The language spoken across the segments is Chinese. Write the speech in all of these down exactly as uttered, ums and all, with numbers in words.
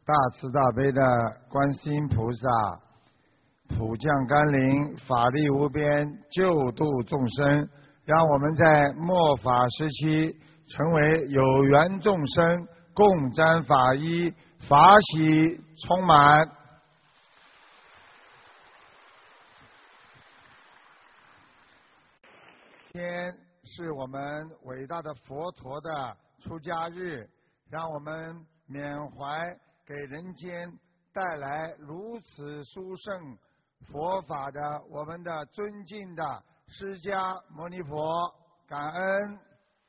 大慈大悲的观世音菩萨，普降甘霖，法力无边，救度众生，让我们在末法时期成为有缘众生，共沾法衣，法喜充满。今天是我们伟大的佛陀的出家日，让我们缅怀给人间带来如此殊胜佛法的我们的尊敬的释迦牟尼佛，感恩。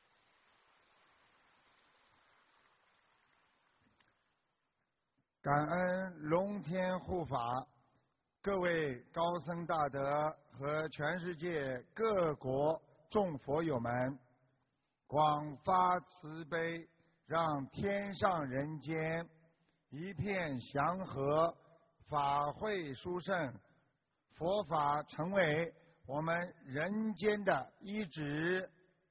感恩龙天护法，各位高僧大德和全世界各国众佛友们，广发慈悲，让天上人间一片祥和，法会殊胜，佛法成为我们人间的依止。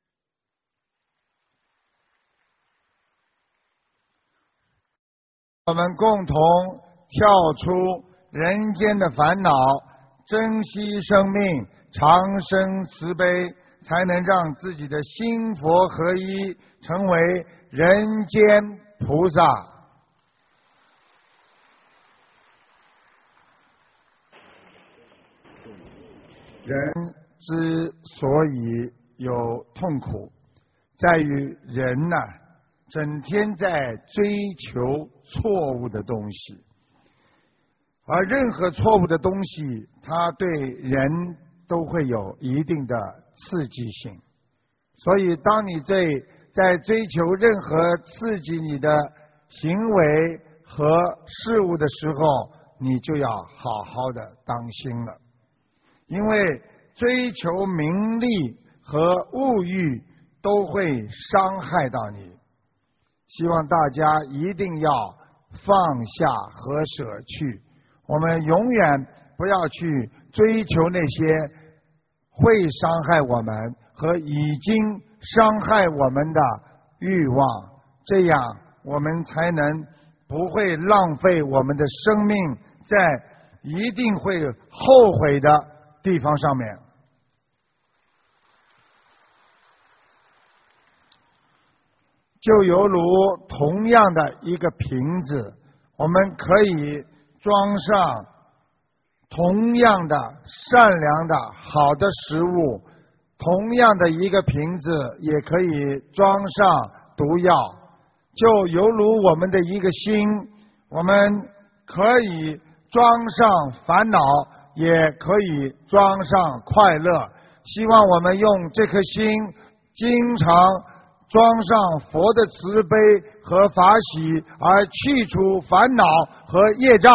我们共同跳出人间的烦恼，珍惜生命，长生慈悲，才能让自己的心佛合一，成为人间菩萨。人之所以有痛苦，在于人呐、啊，整天在追求错误的东西，而任何错误的东西，它对人都会有一定的刺激性。所以，当你在在追求任何刺激你的行为和事物的时候，你就要好好的当心了。因为追求名利和物欲都会伤害到你。希望大家一定要放下和舍去，我们永远不要去追求那些会伤害我们和已经伤害我们的欲望，这样我们才能不会浪费我们的生命在一定会后悔的地方上面。就犹如同样的一个瓶子，我们可以装上同样的善良的好的食物，同样的一个瓶子也可以装上毒药。就犹如我们的一个心，我们可以装上烦恼，也可以装上快乐。希望我们用这颗心经常装上佛的慈悲和法喜，而去除烦恼和业障。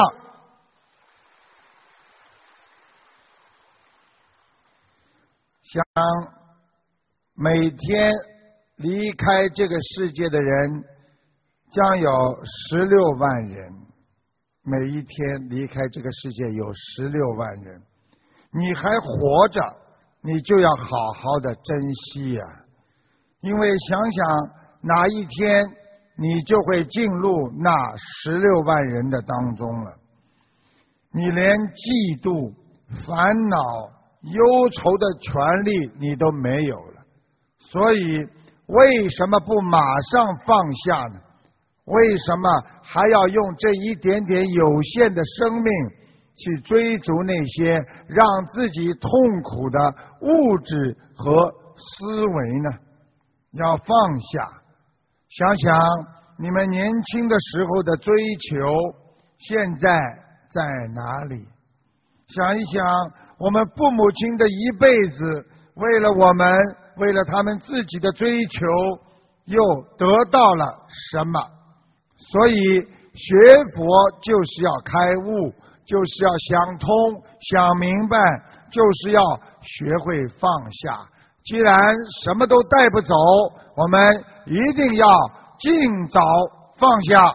想每天离开这个世界的人将有十六万人，每一天离开这个世界有十六万人，你还活着，你就要好好的珍惜呀、啊。因为想想哪一天你就会进入那十六万人的当中了，你连嫉妒、烦恼、忧愁的权利你都没有了，所以为什么不马上放下呢？为什么还要用这一点点有限的生命去追逐那些让自己痛苦的物质和思维呢？要放下，想想你们年轻的时候的追求现在在哪里？想一想我们父母亲的一辈子，为了我们，为了他们自己的追求，又得到了什么？所以学佛就是要开悟，就是要想通想明白，就是要学会放下。既然什么都带不走，我们一定要尽早放下。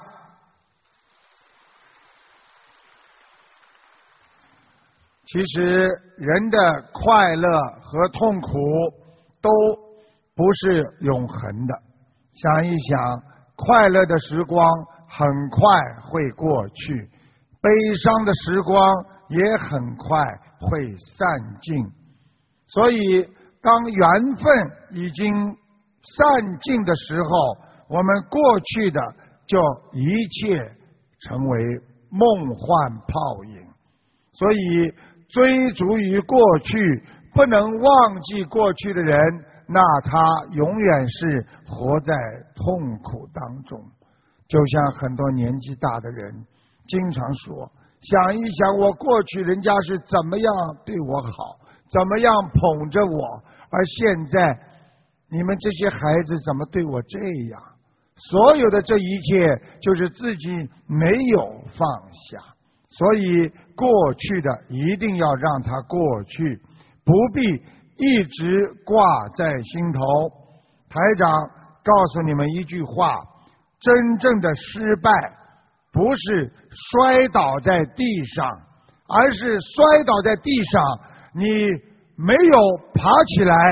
其实人的快乐和痛苦都不是永恒的，想一想快乐的时光很快会过去，悲伤的时光也很快会散尽。所以当缘分已经散尽的时候，我们过去的就一切成为梦幻泡影。所以追逐于过去，不能忘记过去的人，那他永远是活在痛苦当中。就像很多年纪大的人经常说，想一想我过去人家是怎么样对我好，怎么样捧着我，而现在你们这些孩子怎么对我这样？所有的这一切就是自己没有放下。所以过去的一定要让它过去，不必一直挂在心头。台长告诉你们一句话，真正的失败不是摔倒在地上，而是摔倒在地上你没有爬起来。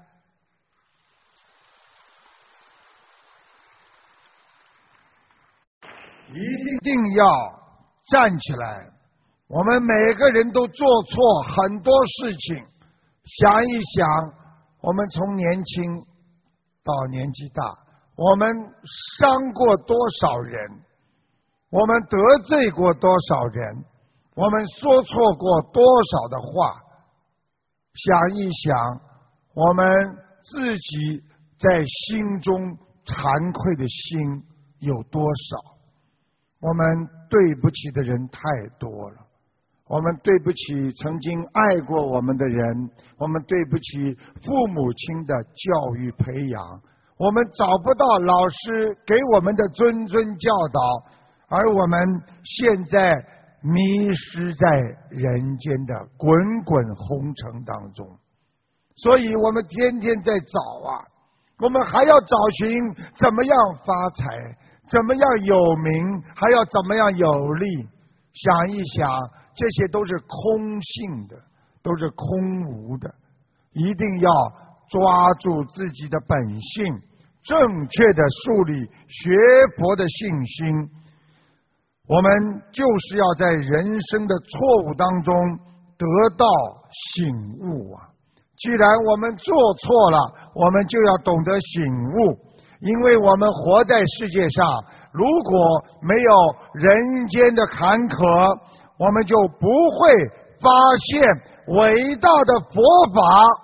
一定要站起来。我们每个人都做错很多事情，想一想，我们从年轻到年纪大，我们伤过多少人，我们得罪过多少人，我们说错过多少的话。想一想，我们自己在心中惭愧的心有多少。我们对不起的人太多了，我们对不起曾经爱过我们的人，我们对不起父母亲的教育培养，我们找不到老师给我们的谆谆教导，而我们现在迷失在人间的滚滚红尘当中。所以我们天天在找啊，我们还要找寻怎么样发财，怎么样有名，还要怎么样有利。想一想，这些都是空性的，都是空无的。一定要抓住自己的本性，正确的树立学佛的信心。我们就是要在人生的错误当中得到醒悟啊！既然我们做错了，我们就要懂得醒悟。因为我们活在世界上，如果没有人间的坎坷，我们就不会发现伟大的佛法。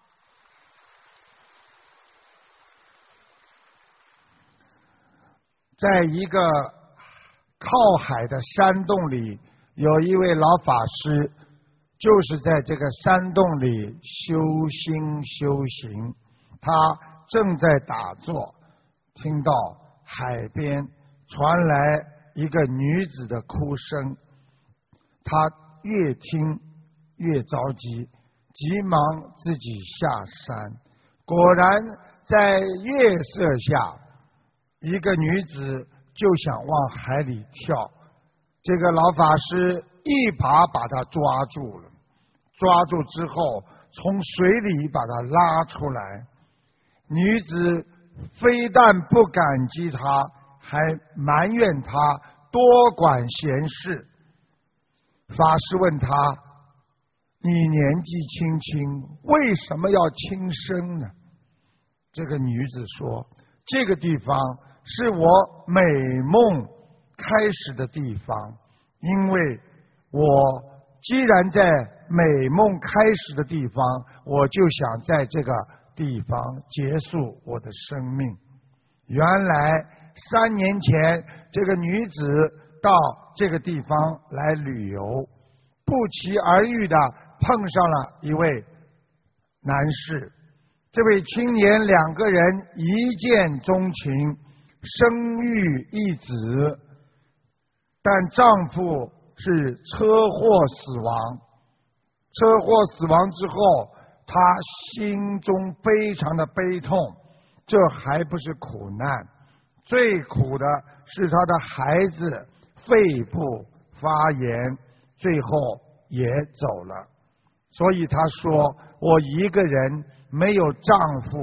在一个靠海的山洞里，有一位老法师，就是在这个山洞里修心修行。他正在打坐，听到海边传来一个女子的哭声，他越听越着急，急忙自己下山。果然在月色下，一个女子就想往海里跳，这个老法师一把把她抓住了，抓住之后从水里把她拉出来。女子非但不感激他，还埋怨他多管闲事。法师问他：你年纪轻轻，为什么要轻生呢？这个女子说：这个地方是我美梦开始的地方，因为我既然在美梦开始的地方，我就想在这个地方结束我的生命。原来三年前，这个女子到这个地方来旅游，不期而遇的碰上了一位男士。这位青年两个人一见钟情，生育一子，但丈夫是车祸死亡。车祸死亡之后，她心中非常的悲痛。这还不是苦难，最苦的是她的孩子肺部发炎，最后也走了。所以她说：我一个人没有丈夫，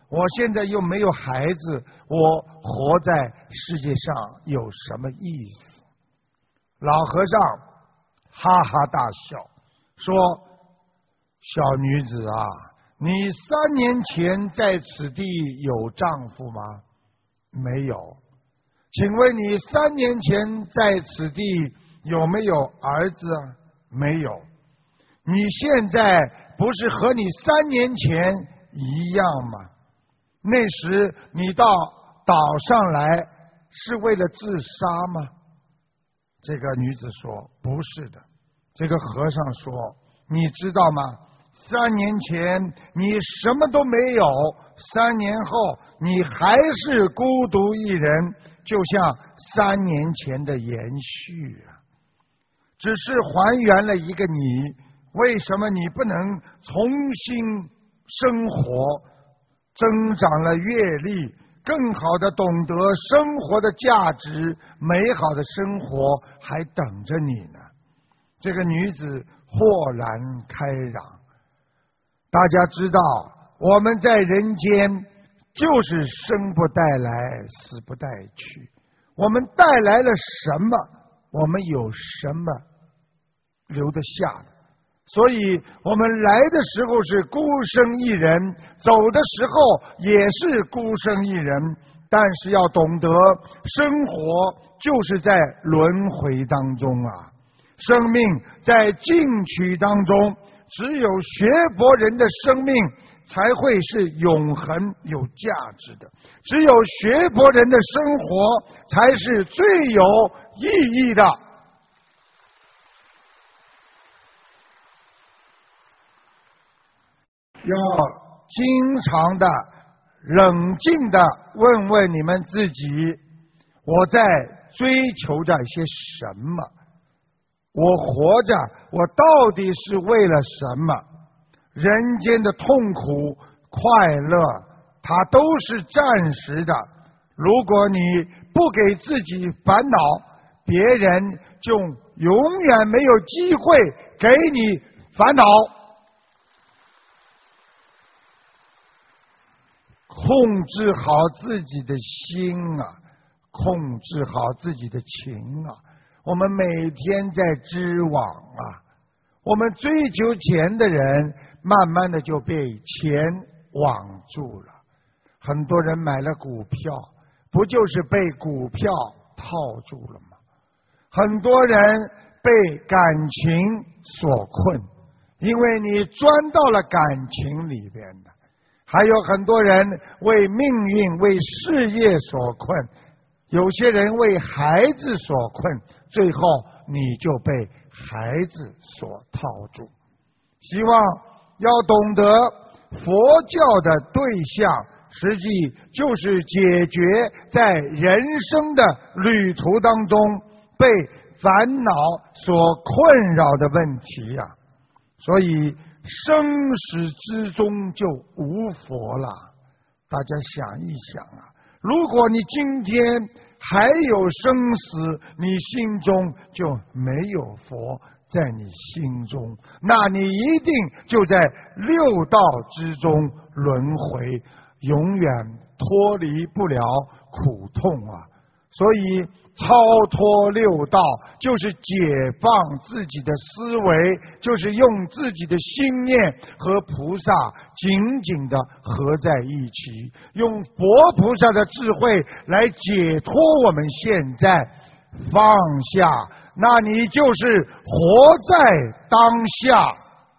我现在又没有孩子，我活在世界上有什么意思？老和尚哈哈大笑，说：小女子啊，你三年前在此地有丈夫吗？没有。请问你三年前在此地有没有儿子？没有。你现在不是和你三年前一样吗？那时你到岛上来是为了自杀吗？这个女子说：不是的。这个和尚说：你知道吗？三年前你什么都没有，三年后你还是孤独一人，就像三年前的延续啊。只是还原了一个你，为什么你不能重新生活，增长了阅历，更好的懂得生活的价值，美好的生活还等着你呢？这个女子豁然开朗。大家知道，我们在人间就是生不带来，死不带去。我们带来了什么，我们有什么留得下的。所以我们来的时候是孤身一人，走的时候也是孤身一人。但是要懂得，生活就是在轮回当中啊，生命在进取当中，只有学佛人的生命才会是永恒有价值的，只有学佛人的生活才是最有意义的。要经常的冷静的问问你们自己，我在追求着些什么？我活着，我到底是为了什么？人间的痛苦快乐它都是暂时的，如果你不给自己烦恼，别人就永远没有机会给你烦恼。控制好自己的心啊，控制好自己的情啊。我们每天在织网啊，我们追求钱的人慢慢的就被钱网住了。很多人买了股票，不就是被股票套住了吗？很多人被感情所困，因为你钻到了感情里边的。还有很多人为命运为事业所困，有些人为孩子所困，最后你就被孩子所套住。希望要懂得佛教的对象实际就是解决在人生的旅途当中被烦恼所困扰的问题呀、啊。所以生死之中就无佛了。大家想一想啊，如果你今天还有生死，你心中就没有佛在你心中，那你一定就在六道之中轮回，永远脱离不了苦痛啊！所以超脱六道就是解放自己的思维，就是用自己的心念和菩萨紧紧的合在一起，用佛菩萨的智慧来解脱我们现在。放下，那你就是活在当下。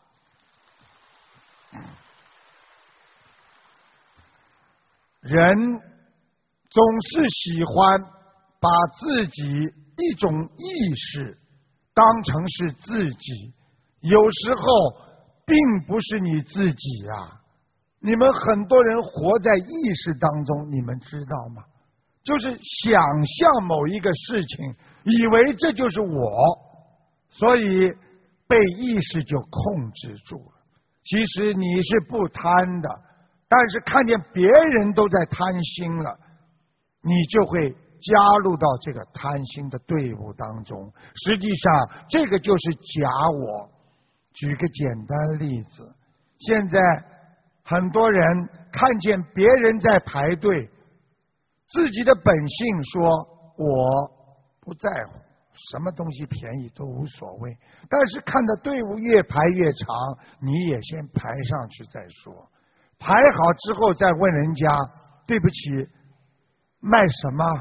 人总是喜欢把自己一种意识当成是自己，有时候并不是你自己啊。你们很多人活在意识当中，你们知道吗？就是想象某一个事情，以为这就是我，所以被意识就控制住了。其实你是不贪的，但是看见别人都在贪心了，你就会加入到这个贪心的队伍当中。实际上这个就是假我。举个简单例子，现在很多人看见别人在排队，自己的本性说我不在乎，什么东西便宜都无所谓，但是看到队伍越排越长，你也先排上去再说，排好之后再问人家对不起卖什么，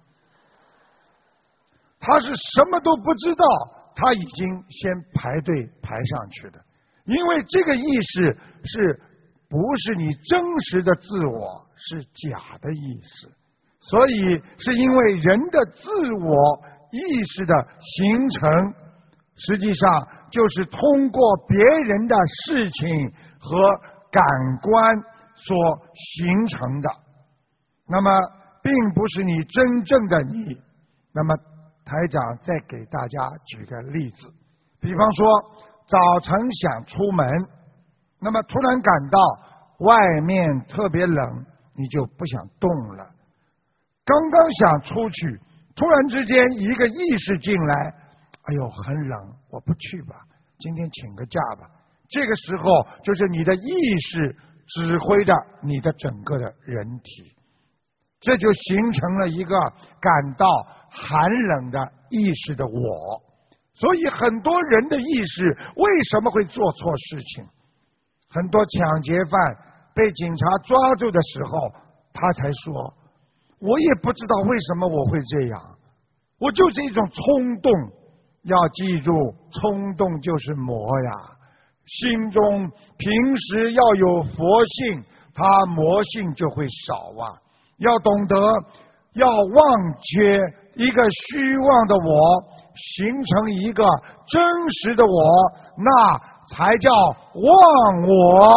他是什么都不知道，他已经先排队排上去的。因为这个意识是不是你真实的自我，是假的意识，所以是因为人的自我意识的形成，实际上就是通过别人的事情和感官所形成的，那么并不是你真正的你。那么台长再给大家举个例子，比方说早晨想出门，那么突然感到外面特别冷，你就不想动了。刚刚想出去，突然之间一个意识进来，哎呦很冷，我不去吧，今天请个假吧。这个时候就是你的意识指挥着你的整个的人体，这就形成了一个感到寒冷的意识的我。所以很多人的意识为什么会做错事情？很多抢劫犯被警察抓住的时候，他才说我也不知道为什么我会这样，我就是一种冲动。要记住，冲动就是魔呀，心中平时要有佛性，他魔性就会少啊。要懂得要忘却一个虚妄的我，形成一个真实的我，那才叫忘我。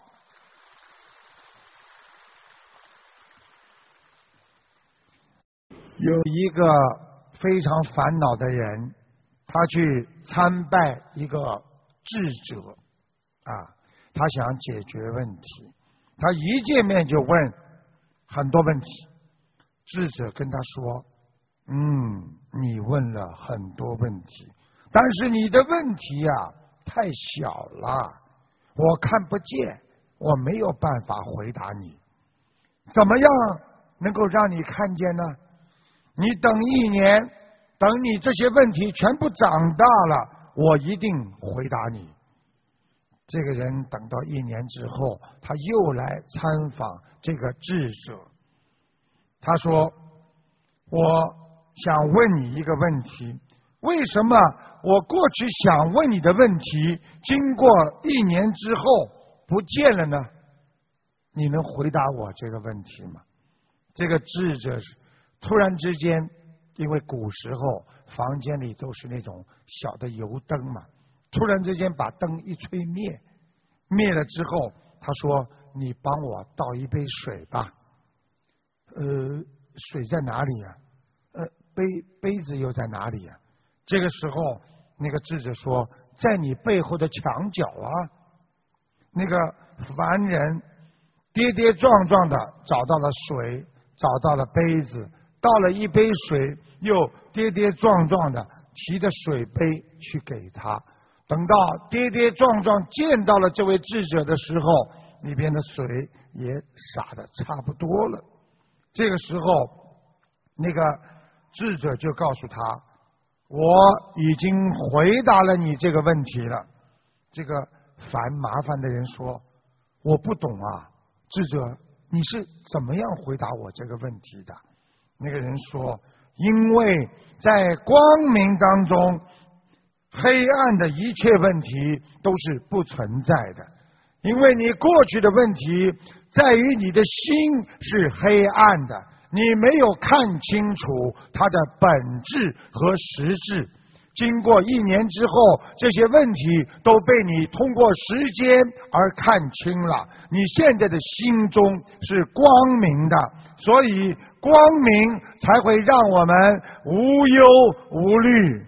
有一个非常烦恼的人，他去参拜一个智者啊，他想解决问题，他一见面就问很多问题。智者跟他说，嗯，你问了很多问题，但是你的问题呀、啊、太小了，我看不见，我没有办法回答你。怎么样能够让你看见呢？你等一年，等你这些问题全部长大了，我一定回答你。这个人等到一年之后，他又来参访这个智者。他说，我想问你一个问题，为什么我过去想问你的问题，经过一年之后不见了呢？你能回答我这个问题吗？这个智者突然之间，因为古时候房间里都是那种小的油灯嘛，突然之间把灯一吹灭，灭了之后，他说，你帮我倒一杯水吧。呃，水在哪里呀、啊？呃，杯杯子又在哪里呀、啊？这个时候，那个智者说，在你背后的墙角啊。那个凡人跌跌撞撞的找到了水，找到了杯子，倒了一杯水，又跌跌撞撞的提着水杯去给他。等到跌跌撞撞见到了这位智者的时候，里边的水也洒得差不多了。这个时候，那个智者就告诉他，我已经回答了你这个问题了。这个烦麻烦的人说，我不懂啊，智者你是怎么样回答我这个问题的？那个人说，因为在光明当中，黑暗的一切问题都是不存在的，因为你过去的问题在于你的心是黑暗的，你没有看清楚它的本质和实质。经过一年之后，这些问题都被你通过时间而看清了，你现在的心中是光明的，所以光明才会让我们无忧无虑。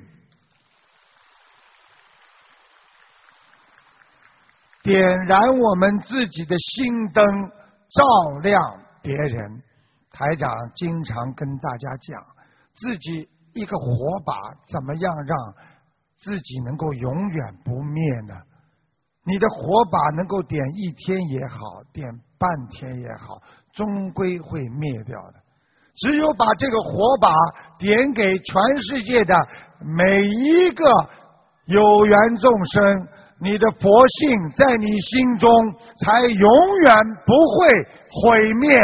点燃我们自己的心灯，照亮别人。台长经常跟大家讲，自己一个火把怎么样让自己能够永远不灭呢？ 你的火把能够点一天也好，点半天也好，终归会灭掉的。只有把这个火把点给全世界的每一个有缘众生，你的佛性在你心中才永远不会毁灭。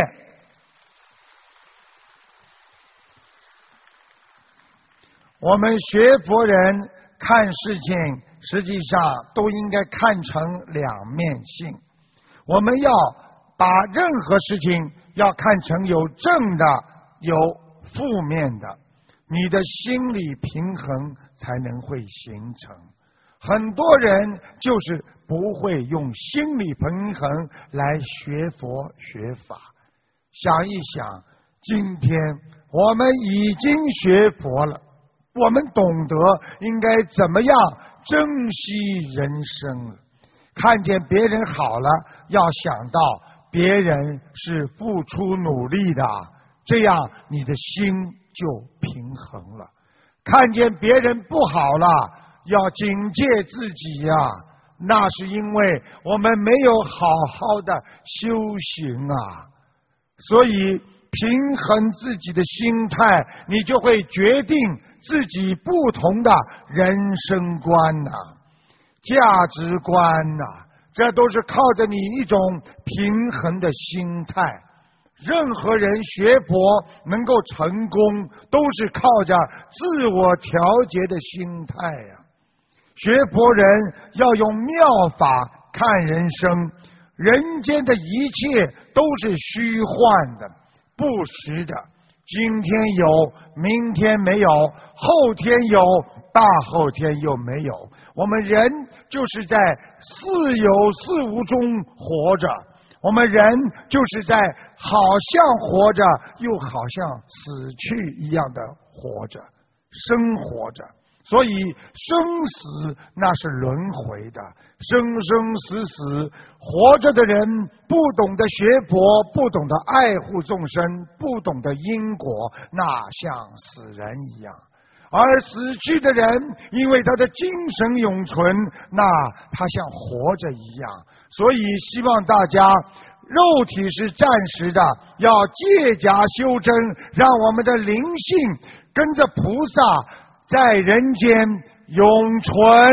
我们学佛人看事情，实际上都应该看成两面性。我们要把任何事情要看成有正的有负面的，你的心理平衡才能会形成。很多人就是不会用心理平衡来学佛学法。想一想，今天我们已经学佛了，我们懂得应该怎么样珍惜人生了。看见别人好了，要想到别人是付出努力的，这样你的心就平衡了。看见别人不好了，要警戒自己呀、啊，那是因为我们没有好好的修行啊。所以平衡自己的心态，你就会决定自己不同的人生观呐、啊、价值观呐、啊，这都是靠着你一种平衡的心态。任何人学佛能够成功，都是靠着自我调节的心态呀、啊。学佛人要用妙法看人生，人间的一切都是虚幻的、不实的。今天有，明天没有，后天有，大后天又没有。我们人就是在似有似无中活着，我们人就是在好像活着，又好像死去一样的活着，生活着。所以生死那是轮回的，生生死死，活着的人不懂得学佛，不懂得爱护众生，不懂得因果，那像死人一样。而死去的人，因为他的精神永存，那他像活着一样。所以希望大家肉体是暂时的，要借假修真，让我们的灵性跟着菩萨在人间永存。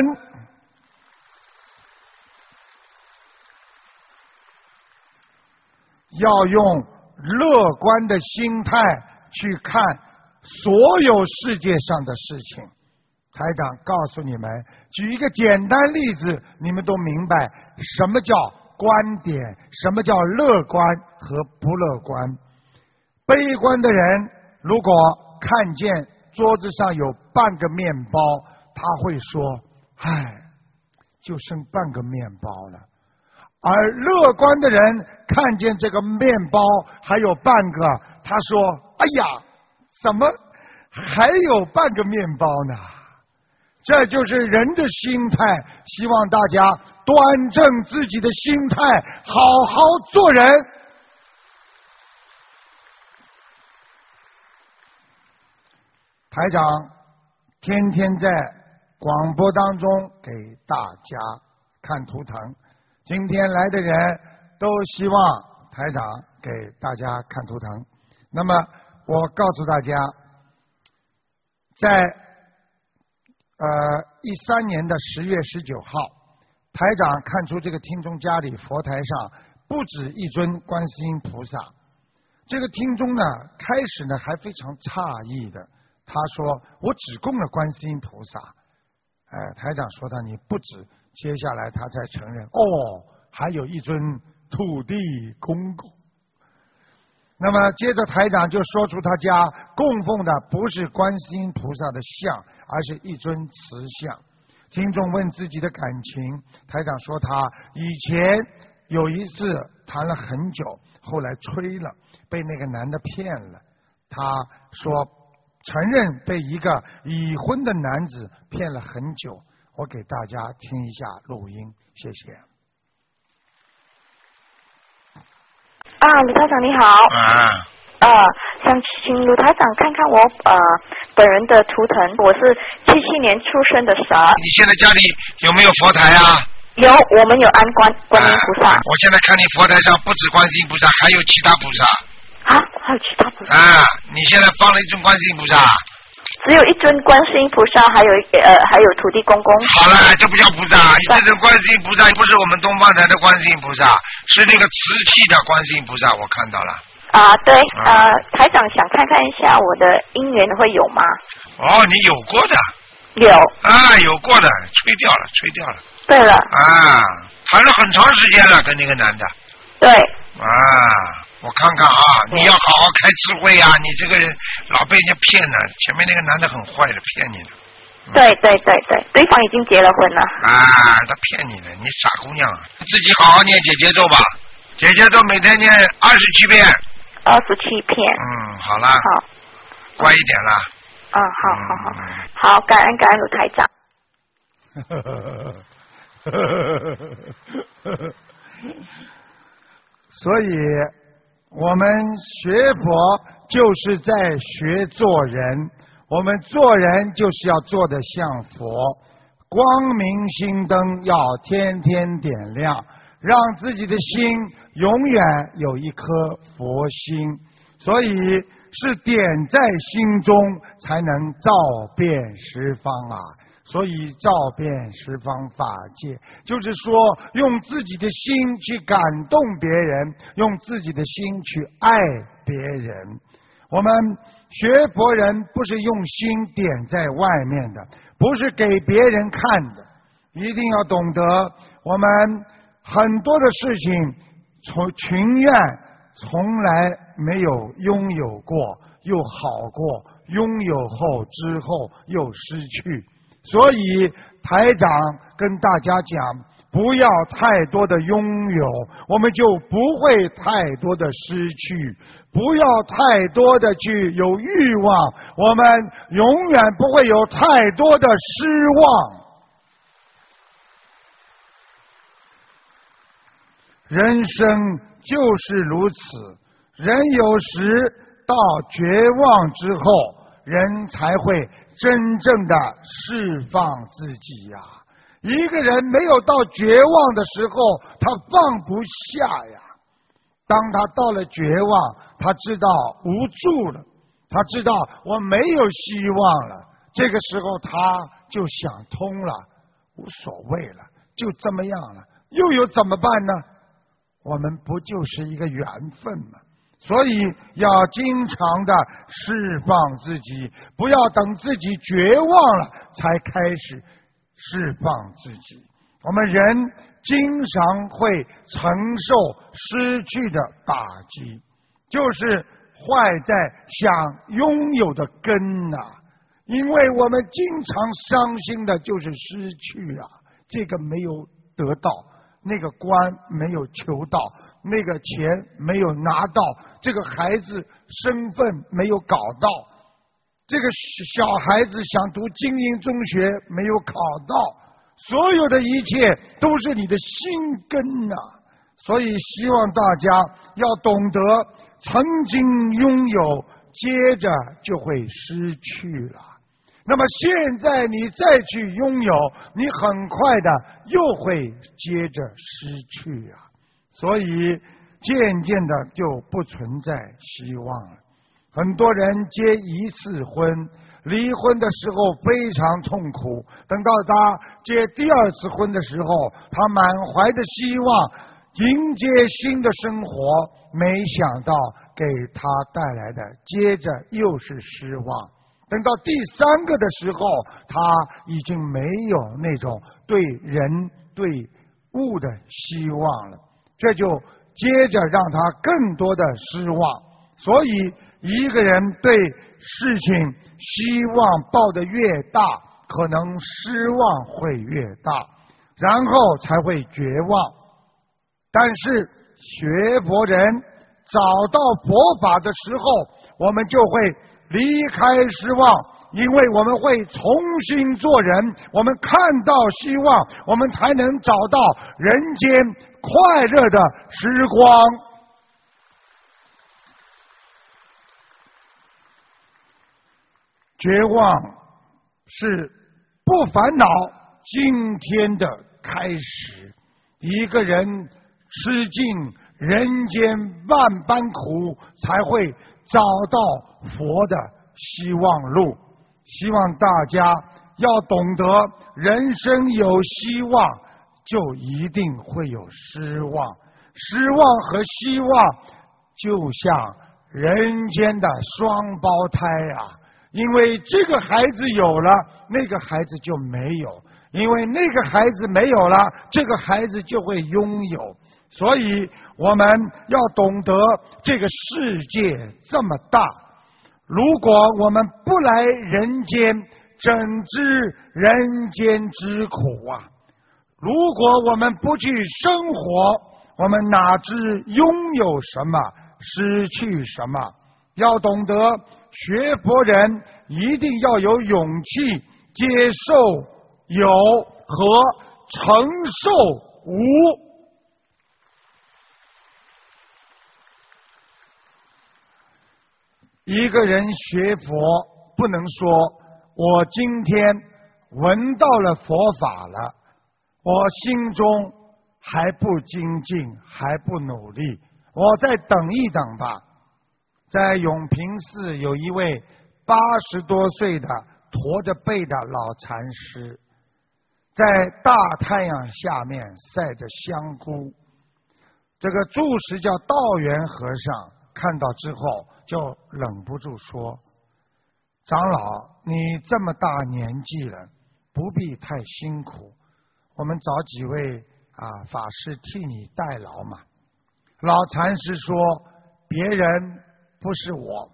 要用乐观的心态去看所有世界上的事情。台长告诉你们，举一个简单例子，你们都明白什么叫观点，什么叫乐观和不乐观。悲观的人如果看见桌子上有半个面包，他会说，唉，就剩半个面包了。而乐观的人看见这个面包还有半个，他说，哎呀，怎么还有半个面包呢？这就是人的心态。希望大家端正自己的心态，好好做人。台长天天在广播当中给大家看图腾，今天来的人都希望台长给大家看图腾。那么我告诉大家，在呃一三年的十月十九号，台长看出这个听众家里佛台上不止一尊观世音菩萨。这个听众呢，开始呢还非常诧异的，他说我只供了观世音菩萨。哎，台长说他你不止，接下来他才承认，哦，还有一尊土地公公。那么接着台长就说出他家供奉的不是观世音菩萨的像，而是一尊瓷像。听众问自己的感情，台长说他以前有一次谈了很久，后来吹了，被那个男的骗了。他说承认被一个已婚的男子骗了很久。我给大家听一下录音，谢谢。 啊，卢台长你好。 啊。 呃，想请卢台长看看我呃本人的图腾，我是七七年出生的蛇。 你现在家里有没有佛台啊？ 有，我们有安观观音菩萨。 啊、我现在看你佛台上不止观世音菩萨，还有其他菩萨。 啊，还有其他菩萨。 啊，你现在放了一尊观世音菩萨。 只有一尊观世音菩萨，还有呃还有土地公公。好了，这不叫菩萨，你这尊观世音菩萨不是我们东方台的观世音菩萨，是那个瓷器的观世音菩萨，我看到了。 啊，对，啊、呃，台长想看看一下我的姻缘会有吗？ 哦，你有过的。 有。啊， 有过的，吹掉了，吹掉了。 对了。 啊，谈了很长时间了，跟那个男的。 对。 啊。我看看啊，你要好好开智慧啊！你这个人老被人家骗了，前面那个男的很坏的，骗你的。 嗯、对对对对，对方已经结了婚了。 啊，他骗你的，你傻姑娘啊！自己好好念姐姐咒吧，姐姐咒每天念二十七遍。 二十七遍。嗯， 好啦。好。乖一点啦。 嗯，好好好，嗯、好，感恩感恩卢台长。 所以。我们学佛就是在学做人，我们做人就是要做得像佛，光明心灯要天天点亮，让自己的心永远有一颗佛心，所以是点在心中才能照遍十方啊。所以照遍十方法界，就是说用自己的心去感动别人，用自己的心去爱别人。我们学佛人不是用心点在外面的，不是给别人看的，一定要懂得我们很多的事情从群愿从来没有拥有过，又好过，拥有后之后又失去。所以台长跟大家讲，不要太多的拥有，我们就不会太多的失去，不要太多的去有欲望，我们永远不会有太多的失望。人生就是如此，人有时到绝望之后，人才会真正的释放自己呀、啊！一个人没有到绝望的时候，他放不下呀。当他到了绝望，他知道无助了，他知道我没有希望了。这个时候他就想通了，无所谓了，就这么样了，又有怎么办呢？我们不就是一个缘分吗？所以要经常的释放自己，不要等自己绝望了才开始释放自己。我们人经常会承受失去的打击，就是坏在想拥有的根呐、啊。因为我们经常伤心的就是失去啊，这个没有得到，那个官没有求到，那个钱没有拿到，这个孩子身份没有搞到，这个小孩子想读精英中学没有考到，所有的一切都是你的心根啊！所以希望大家要懂得，曾经拥有，接着就会失去了。那么现在你再去拥有，你很快的又会接着失去啊！所以渐渐的就不存在希望了。很多人结一次婚，离婚的时候非常痛苦，等到他结第二次婚的时候，他满怀的希望迎接新的生活，没想到给他带来的接着又是失望。等到第三个的时候，他已经没有那种对人对物的希望了，这就接着让他更多的失望。所以一个人对事情希望抱得越大，可能失望会越大，然后才会绝望。但是学佛人找到佛法的时候，我们就会离开失望，因为我们会重新做人，我们看到希望，我们才能找到人间快乐的时光。绝望是不烦恼今天的开始，一个人吃尽人间万般苦，才会找到佛的希望路。希望大家要懂得，人生有希望，就一定会有失望。失望和希望就像人间的双胞胎啊，因为这个孩子有了，那个孩子就没有。因为那个孩子没有了，这个孩子就会拥有。所以我们要懂得这个世界这么大，如果我们不来人间，怎知人间之苦啊？如果我们不去生活，我们哪知拥有什么，失去什么？要懂得，学佛人一定要有勇气接受有和承受无。一个人学佛，不能说我今天闻到了佛法了，我心中还不精进，还不努力，我再等一等吧。在永平寺有一位八十多岁的驼着背的老禅师，在大太阳下面晒着香菇。这个住持叫道元和尚看到之后就忍不住说：长老，你这么大年纪了，不必太辛苦，我们找几位啊法师替你代劳嘛。老禅师说：别人不是我。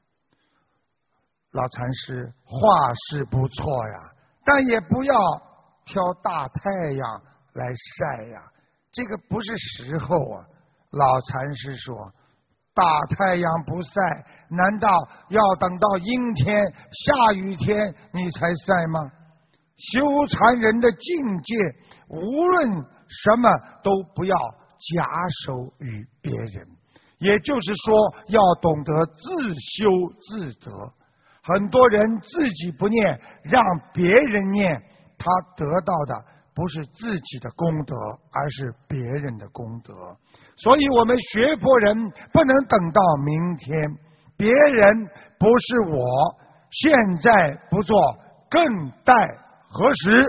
老禅师话是不错呀，但也不要挑大太阳来晒呀，这个不是时候啊。老禅师说：大太阳不晒，难道要等到阴天下雨天你才晒吗？修禅人的境界，无论什么都不要假手于别人，也就是说要懂得自修自得。很多人自己不念，让别人念，他得到的不是自己的功德，而是别人的功德。所以我们学佛人不能等到明天，别人不是我，现在不做，更待何时？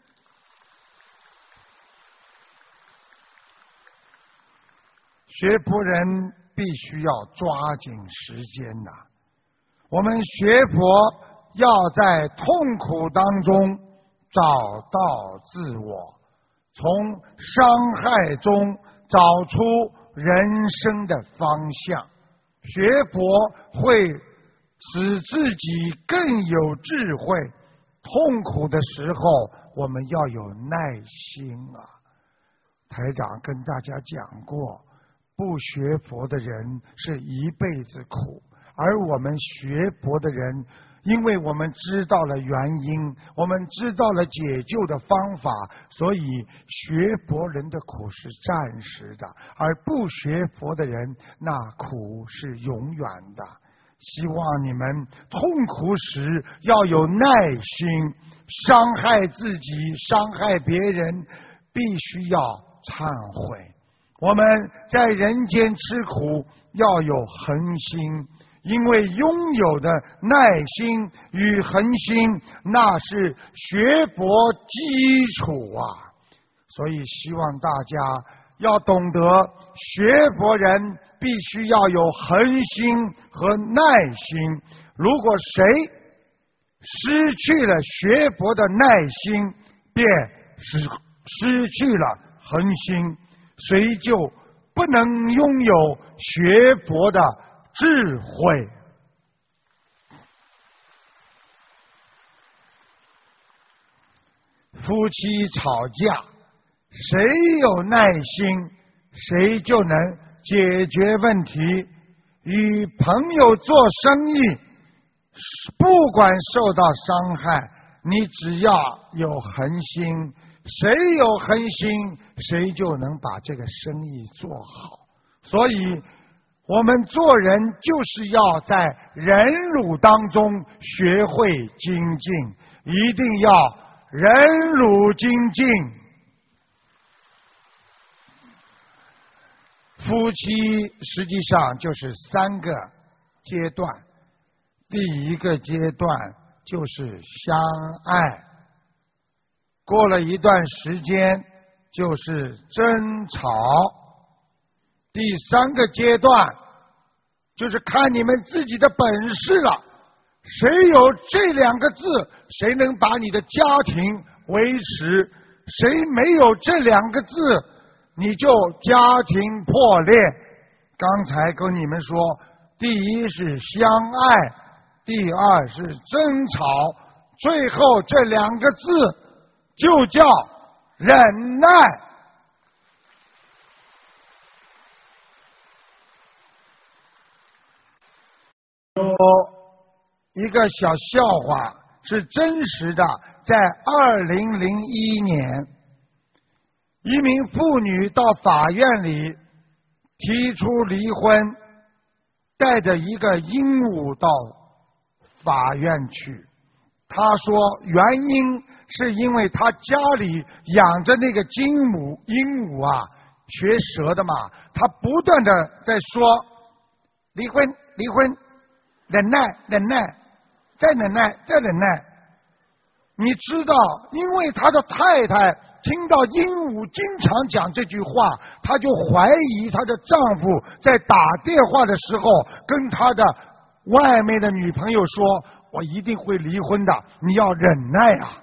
学佛人必须要抓紧时间呐、啊！我们学佛要在痛苦当中找到自我，从伤害中找出人生的方向。学佛会使自己更有智慧，痛苦的时候我们要有耐心啊！台长跟大家讲过，不学佛的人是一辈子苦，而我们学佛的人，因为我们知道了原因，我们知道了解救的方法，所以学佛人的苦是暂时的，而不学佛的人那苦是永远的。希望你们痛苦时要有耐心，伤害自己伤害别人必须要忏悔。我们在人间吃苦要有恒心，因为拥有的耐心与恒心，那是学佛基础啊！所以希望大家要懂得，学佛人必须要有恒心和耐心。如果谁失去了学佛的耐心，便失失去了恒心，谁就不能拥有学佛的智慧。夫妻吵架，谁有耐心，谁就能解决问题。与朋友做生意，不管受到伤害，你只要有恒心，谁有恒心，谁就能把这个生意做好。所以我们做人就是要在忍辱当中学会精进，一定要忍辱精进。夫妻实际上就是三个阶段，第一个阶段就是相爱，过了一段时间就是争吵，第三个阶段就是看你们自己的本事了，谁有这两个字，谁能把你的家庭维持，谁没有这两个字，你就家庭破裂。刚才跟你们说，第一是相爱，第二是争吵，最后这两个字就叫忍耐。有一个小笑话是真实的，在二零零一年，一名妇女到法院里提出离婚，带着一个鹦鹉到法院去。她说原因是因为她家里养着那个金母鹦鹉啊，学蛇的嘛，她不断的在说离婚离婚，忍耐忍耐，再忍耐再忍耐。你知道，因为他的太太听到鹦鹉经常讲这句话，她就怀疑她的丈夫在打电话的时候跟他的外面的女朋友说，我一定会离婚的，你要忍耐啊。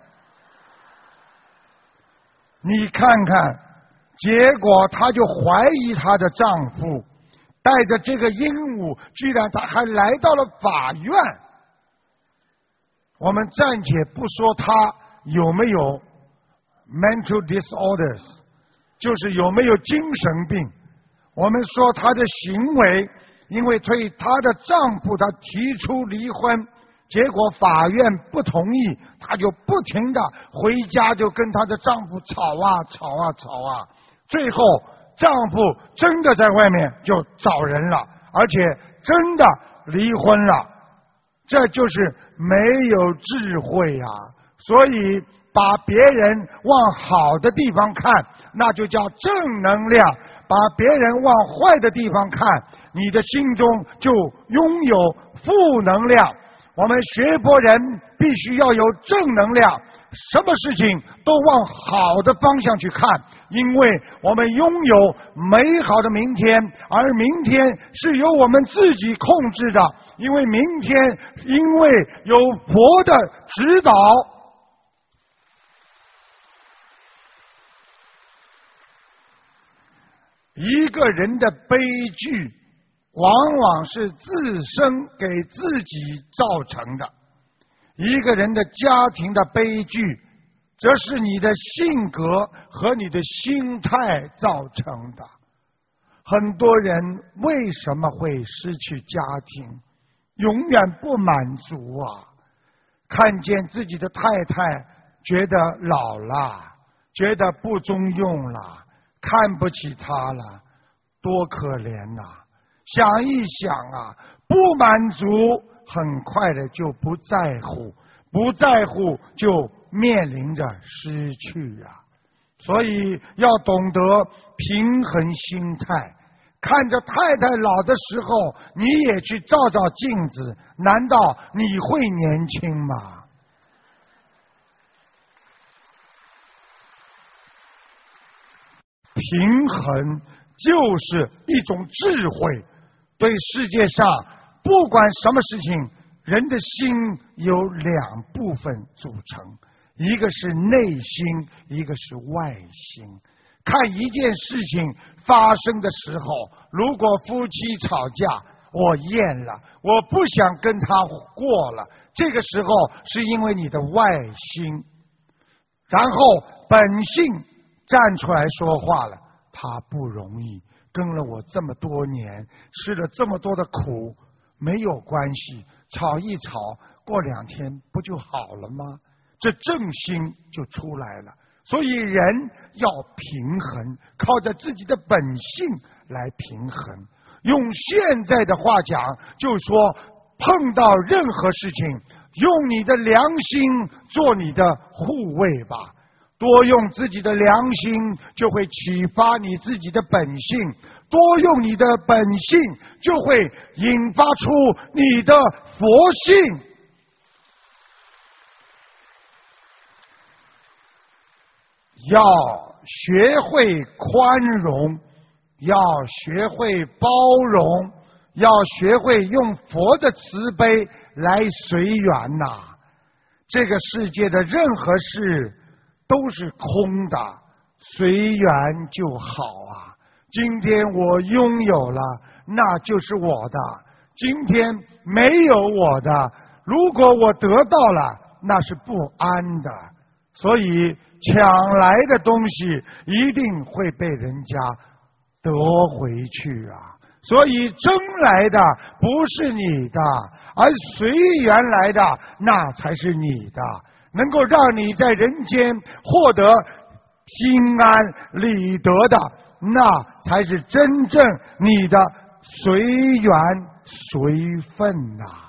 你看看，结果她就怀疑她的丈夫带着这个鹦鹉，居然他还来到了法院。我们暂且不说他有没有 mental disorders， 就是有没有精神病，我们说他的行为，因为对他的丈夫他提出离婚，结果法院不同意，他就不停的回家就跟他的丈夫吵啊吵啊吵啊，最后丈夫真的在外面就找人了，而且真的离婚了。这就是没有智慧啊！所以把别人往好的地方看，那就叫正能量；把别人往坏的地方看，你的心中就拥有负能量。我们学佛人必须要有正能量，什么事情都往好的方向去看，因为我们拥有美好的明天，而明天是由我们自己控制的，因为明天因为有佛的指导。一个人的悲剧往往是自身给自己造成的，一个人的家庭的悲剧则是你的性格和你的心态造成的。很多人为什么会失去家庭？永远不满足啊！看见自己的太太觉得老了，觉得不中用了，看不起她了，多可怜呐！想一想啊，不满足很快的就不在乎，不在乎就面临着失去啊！所以要懂得平衡心态，看着太太老的时候，你也去照照镜子，难道你会年轻吗？平衡就是一种智慧。对世界上不管什么事情，人的心有两部分组成，一个是内心，一个是外心。看一件事情发生的时候，如果夫妻吵架，我厌了，我不想跟他过了，这个时候是因为你的外心，然后本性站出来说话了，他不容易，跟了我这么多年，吃了这么多的苦，没有关系，吵一吵，过两天不就好了吗？这正心就出来了。所以人要平衡，靠着自己的本性来平衡。用现在的话讲，就说碰到任何事情用你的良心做你的护卫吧。多用自己的良心，就会启发你自己的本性；多用你的本性，就会引发出你的佛性。要学会宽容，要学会包容，要学会用佛的慈悲来随缘呐。这个世界的任何事都是空的，随缘就好啊。今天我拥有了，那就是我的；今天没有我的，如果我得到了，那是不安的。所以抢来的东西一定会被人家得回去啊。所以争来的不是你的，而随缘来的那才是你的，能够让你在人间获得心安理得的，那才是真正你的随缘随分呐、啊。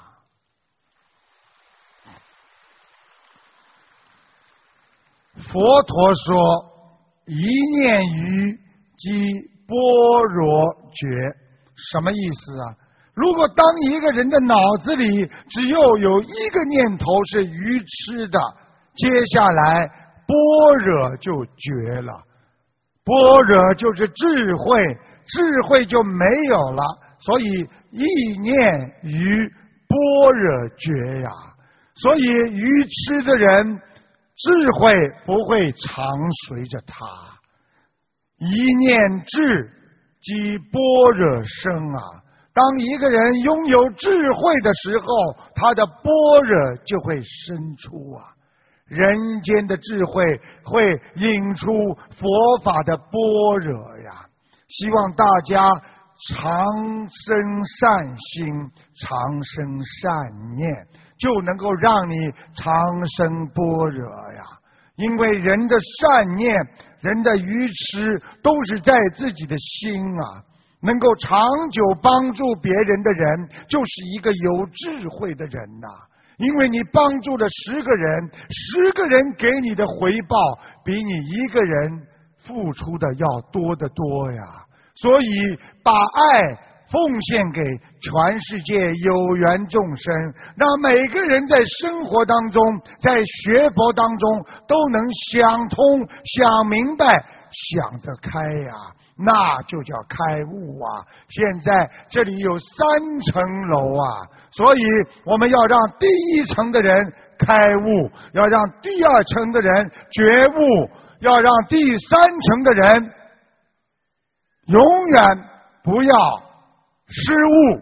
佛陀说，一念愚即般若觉。什么意思啊？如果当一个人的脑子里只有有一个念头是愚痴的，接下来般若就绝了。般若就是智慧，智慧就没有了。所以意念愚般若觉呀。所以愚痴的人，智慧不会常随着他。一念智即般若生啊！当一个人拥有智慧的时候，他的般若就会生出啊。人间的智慧会引出佛法的般若呀。希望大家常生善心，常生善念，就能够让你常生般若呀。因为人的善念，人的愚痴都是在自己的心啊。能够长久帮助别人的人，就是一个有智慧的人呐、啊。因为你帮助了十个人，十个人给你的回报比你一个人付出的要多得多呀。所以把爱奉献给全世界有缘众生，让每个人在生活当中，在学佛当中都能想通、想明白、想得开呀，那就叫开悟啊！现在这里有三层楼啊，所以我们要让第一层的人开悟，要让第二层的人觉悟，要让第三层的人永远不要失误。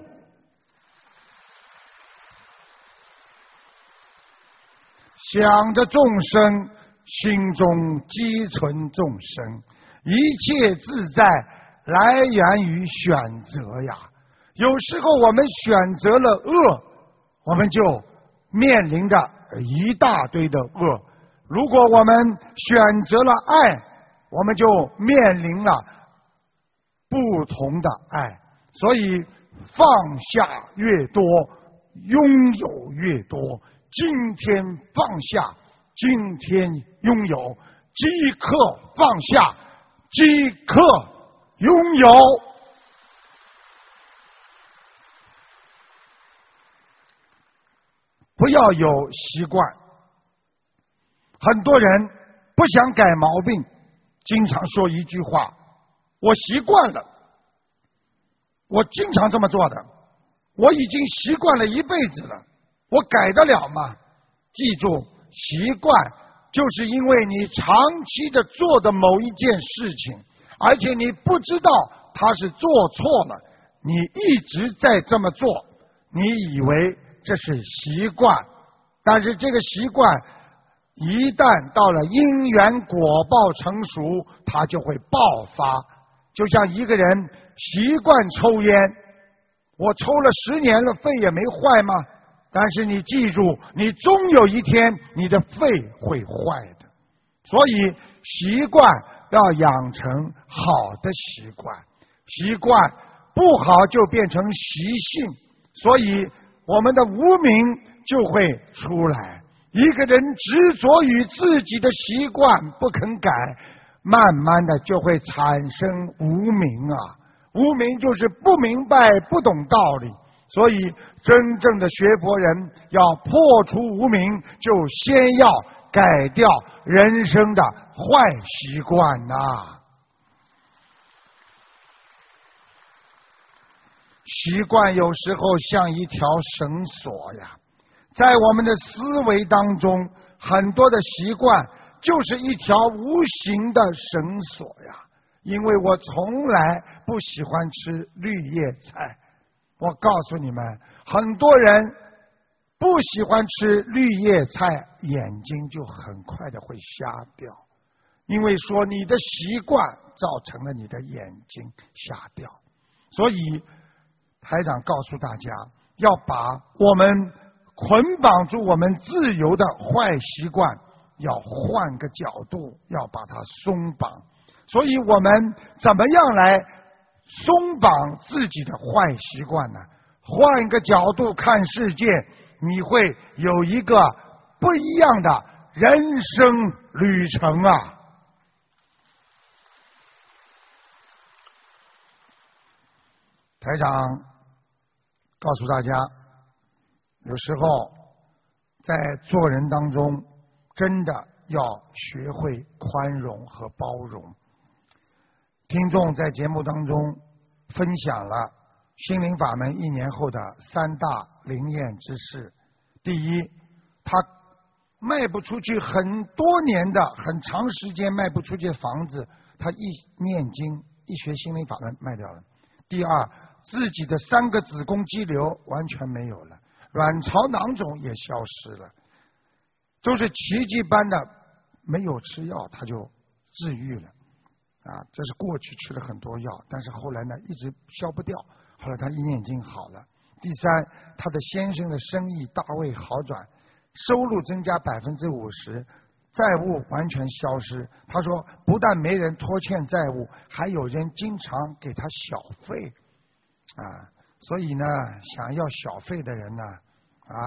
想着众生，心中积存众生，一切自在来源于选择呀。有时候我们选择了恶，我们就面临着一大堆的恶；如果我们选择了爱，我们就面临了不同的爱。所以放下越多，拥有越多。今天放下，今天拥有，即刻放下，即刻拥有。不要有习惯。很多人不想改毛病，经常说一句话：我习惯了，我经常这么做的，我已经习惯了一辈子了，我改得了吗？记住，习惯就是因为你长期的做的某一件事情，而且你不知道它是做错了，你一直在这么做，你以为这是习惯，但是这个习惯一旦到了因缘果报成熟，它就会爆发。就像一个人习惯抽烟，我抽了十年了，肺也没坏吗？但是你记住，你终有一天你的肺会坏的。所以习惯要养成好的习惯，习惯不好就变成习性。所以我们的无明就会出来。一个人执着于自己的习惯不肯改，慢慢的就会产生无明啊。无明就是不明白不懂道理，所以真正的学佛人要破除无明，就先要改掉人生的坏习惯呐、啊。习惯有时候像一条绳索呀，在我们的思维当中，很多的习惯就是一条无形的绳索呀。因为我从来不喜欢吃绿叶菜，我告诉你们，很多人不喜欢吃绿叶菜，眼睛就很快的会瞎掉，因为说你的习惯造成了你的眼睛瞎掉。所以台长告诉大家，要把我们捆绑住我们自由的坏习惯，要换个角度，要把它松绑。所以我们怎么样来松绑自己的坏习惯呢？换个角度看世界，你会有一个不一样的人生旅程啊！台长告诉大家，有时候在做人当中，真的要学会宽容和包容。听众在节目当中分享了心灵法门一年后的三大灵验之事。第一，他卖不出去很多年的很长时间卖不出去的房子，他一念经一学心灵法门卖掉了。第二，自己的三个子宫肌瘤完全没有了，卵巢囊肿也消失了，都是奇迹般的，没有吃药他就治愈了啊！这是过去吃了很多药，但是后来呢一直消不掉，后来他一念经好了。第三，他的先生的生意大为好转，收入增加百分之五十，债务完全消失。他说不但没人拖欠债务，还有人经常给他小费啊！所以呢，想要小费的人呢啊，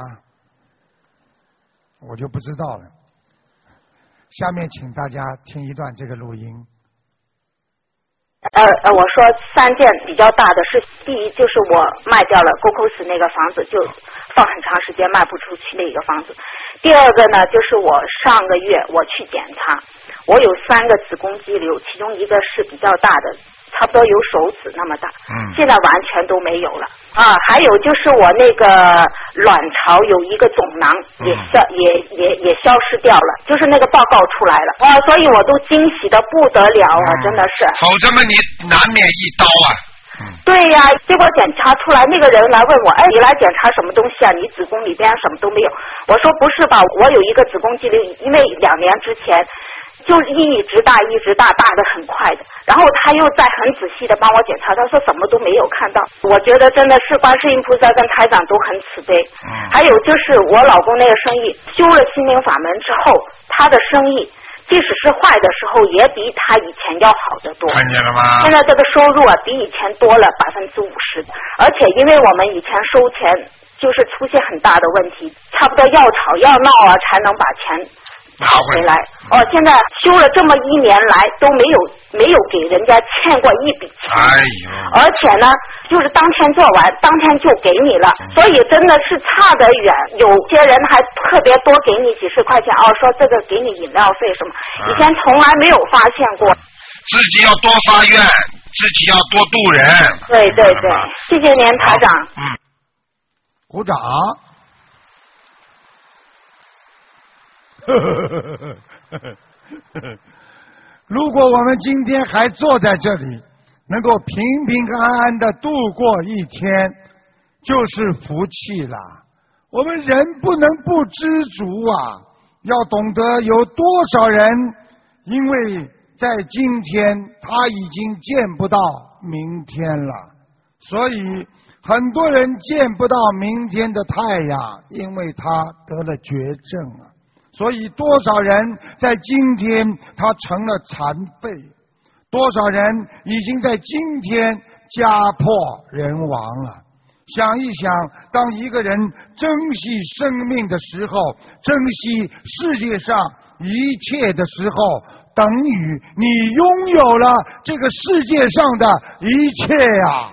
我就不知道了。下面请大家听一段这个录音。 呃呃，我说三件比较大的事，第一就是我卖掉了 Gokos 那个房子，就放很长时间卖不出去的一个房子。第二个呢，就是我上个月我去检查，我有三个子宫肌瘤，其中一个是比较大的，差不多有手指那么大，嗯，现在完全都没有了啊。还有就是我那个卵巢有一个肿囊也消、嗯、也也也消失掉了，就是那个报告出来了啊，所以我都惊喜的不得了啊、嗯，真的是。 否则嘛，你难免一刀啊。 对呀、啊，结果检查出来，那个人来问我，哎，你来检查什么东西啊？你子宫里边什么都没有。我说不是吧，我有一个子宫肌瘤，因为两年之前就一直大一直大，大的很快的。然后他又在很仔细的帮我检查，他说什么都没有看到。我觉得真的是观世音菩萨跟台长都很慈悲。还有就是我老公那个生意，修了心灵法门之后，他的生意即使是坏的时候，也比他以前要好得多。 看见了吗？ 现在这个收入啊，比以前多了百分之五十，而且因为我们以前收钱就是出现很大的问题，差不多要吵要闹啊，才能把钱讨回来。哦，现在修了这么一年来都没有没有给人家欠过一笔钱。 哎呦！ 而且呢，就是当天做完，当天就给你了，所以真的是差得远。有些人还特别多给你几十块钱，哦，说这个给你饮料费什么，以前从来没有发现过。 自己要多发愿，自己要多度人。 对对对，谢谢您台长。 嗯，鼓掌。如果我们今天还坐在这里，能够平平安安的度过一天，就是福气了。我们人不能不知足啊，要懂得有多少人因为在今天他已经见不到明天了，所以很多人见不到明天的太阳，因为他得了绝症啊。所以多少人在今天他成了残废，多少人已经在今天家破人亡了。 想一想，当一个人珍惜生命的时候，珍惜世界上一切的时候，等于你拥有了这个世界上的一切呀。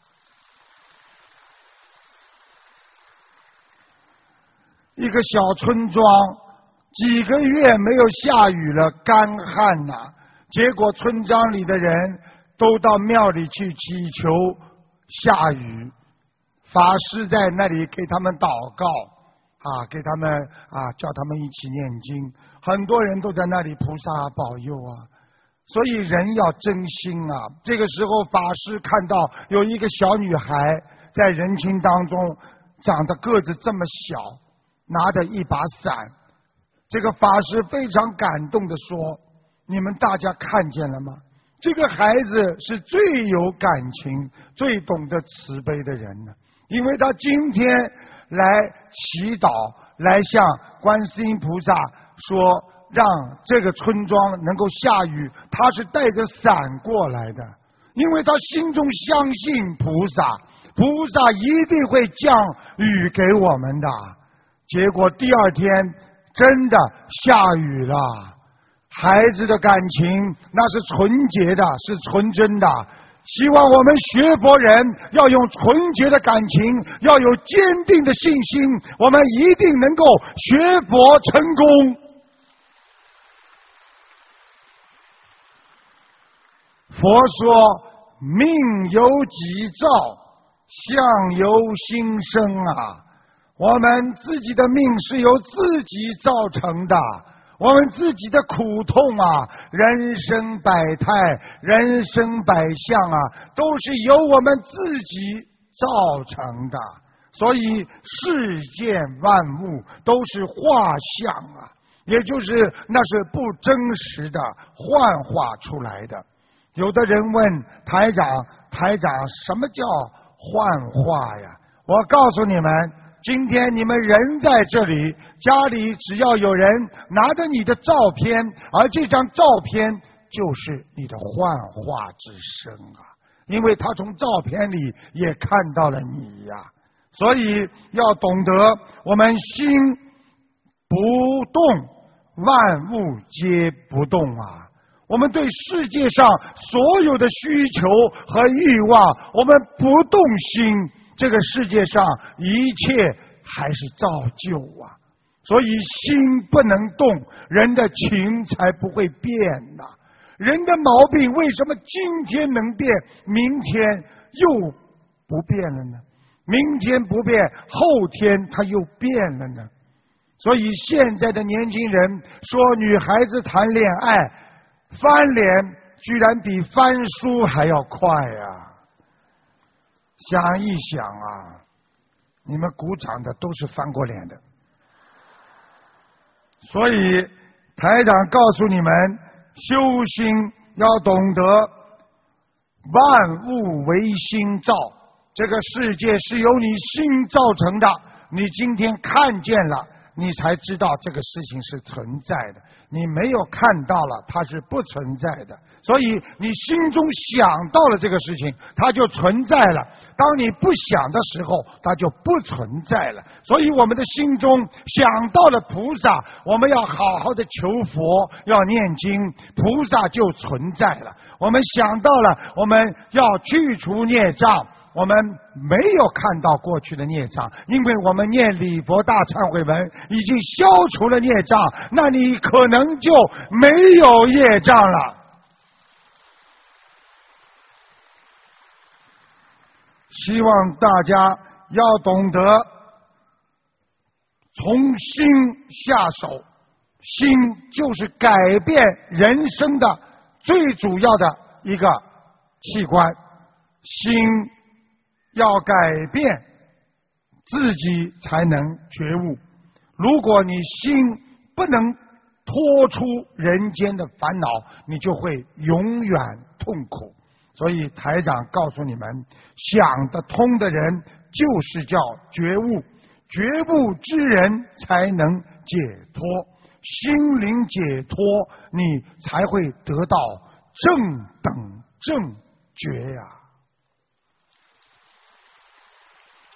一个小村庄，几个月没有下雨了，干旱呐、啊。结果村庄里的人都到庙里去祈求下雨，法师在那里给他们祷告啊，给他们啊，叫他们一起念经。很多人都在那里，菩萨保佑啊。所以人要真心啊。这个时候，法师看到有一个小女孩在人群当中，长得个子这么小，拿着一把伞。这个法师非常感动地说：“你们大家看见了吗？这个孩子是最有感情、最懂得慈悲的人呢，因为他今天来祈祷，来向观世音菩萨说，让这个村庄能够下雨，他是带着伞过来的，因为他心中相信菩萨，菩萨一定会降雨给我们的。结果第二天真的下雨了。孩子的感情那是纯洁的，是纯真的。希望我们学佛人要用纯洁的感情，要有坚定的信心，我们一定能够学佛成功。佛说命由己造，相由心生啊，我们自己的命是由自己造成的，我们自己的苦痛啊，人生百态，人生百相啊，都是由我们自己造成的。所以世间万物都是画像啊，也就是那是不真实的幻化出来的。有的人问台长，台长什么叫幻化呀？我告诉你们，今天你们人在这里，家里只要有人拿着你的照片，而这张照片就是你的幻化之身啊，因为他从照片里也看到了你呀。所以要懂得，我们心不动，万物皆不动啊。我们对世界上所有的需求和欲望，我们不动心，这个世界上一切还是照旧啊。所以心不能动，人的情才不会变呐、啊。人的毛病为什么今天能变，明天又不变了呢？明天不变，后天它又变了呢？所以现在的年轻人说女孩子谈恋爱翻脸居然比翻书还要快啊！想一想啊，你们鼓掌的都是翻过脸的。所以台长告诉你们，修心要懂得万物为心造，这个世界是由你心造成的，你今天看见了，你才知道这个事情是存在的，你没有看到了，它是不存在的。所以你心中想到了这个事情，它就存在了，当你不想的时候，它就不存在了。所以我们的心中想到了菩萨，我们要好好的求佛，要念经，菩萨就存在了。我们想到了我们要去除孽障，我们没有看到过去的孽障，因为我们念礼佛大忏悔文已经消除了孽障，那你可能就没有业障了。希望大家要懂得从心下手，心就是改变人生的最主要的一个器官，心要改变自己才能觉悟。如果你心不能脱出人间的烦恼，你就会永远痛苦。所以台长告诉你们，想得通的人就是叫觉悟，觉悟之人才能解脱，心灵解脱，你才会得到正等正觉呀、啊。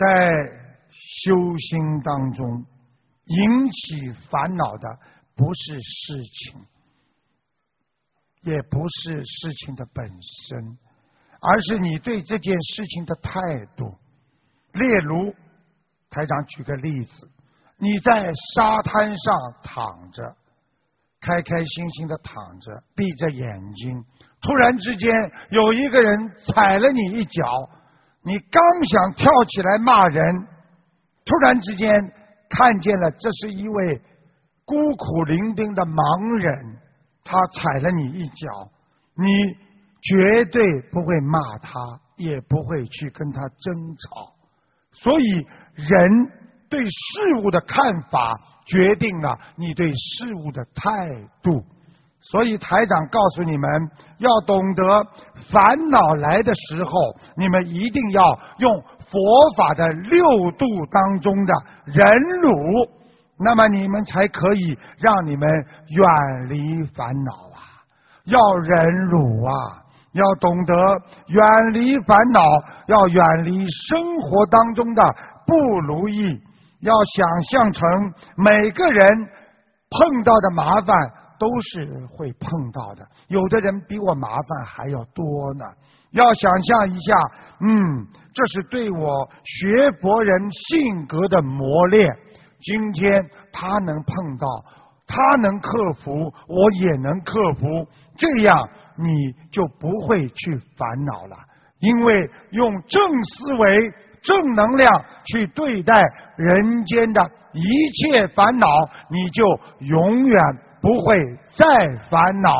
在修心当中引起烦恼的不是事情，也不是事情的本身，而是你对这件事情的态度。例如，台长举个例子，你在沙滩上躺着，开开心心的躺着，闭着眼睛，突然之间有一个人踩了你一脚，你刚想跳起来骂人，突然之间看见了这是一位孤苦伶仃的盲人，他踩了你一脚，你绝对不会骂他，也不会去跟他争吵。所以人对事物的看法决定了你对事物的态度。所以台长告诉你们，要懂得烦恼来的时候，你们一定要用佛法的六度当中的忍辱，那么你们才可以让你们远离烦恼啊！要忍辱啊，要懂得远离烦恼，要远离生活当中的不如意，要想象成每个人碰到的麻烦都是会碰到的，有的人比我麻烦还要多呢。要想象一下，嗯，这是对我学佛人性格的磨练。今天他能碰到，他能克服，我也能克服，这样你就不会去烦恼了。因为用正思维、正能量去对待人间的一切烦恼，你就永远不会再烦恼。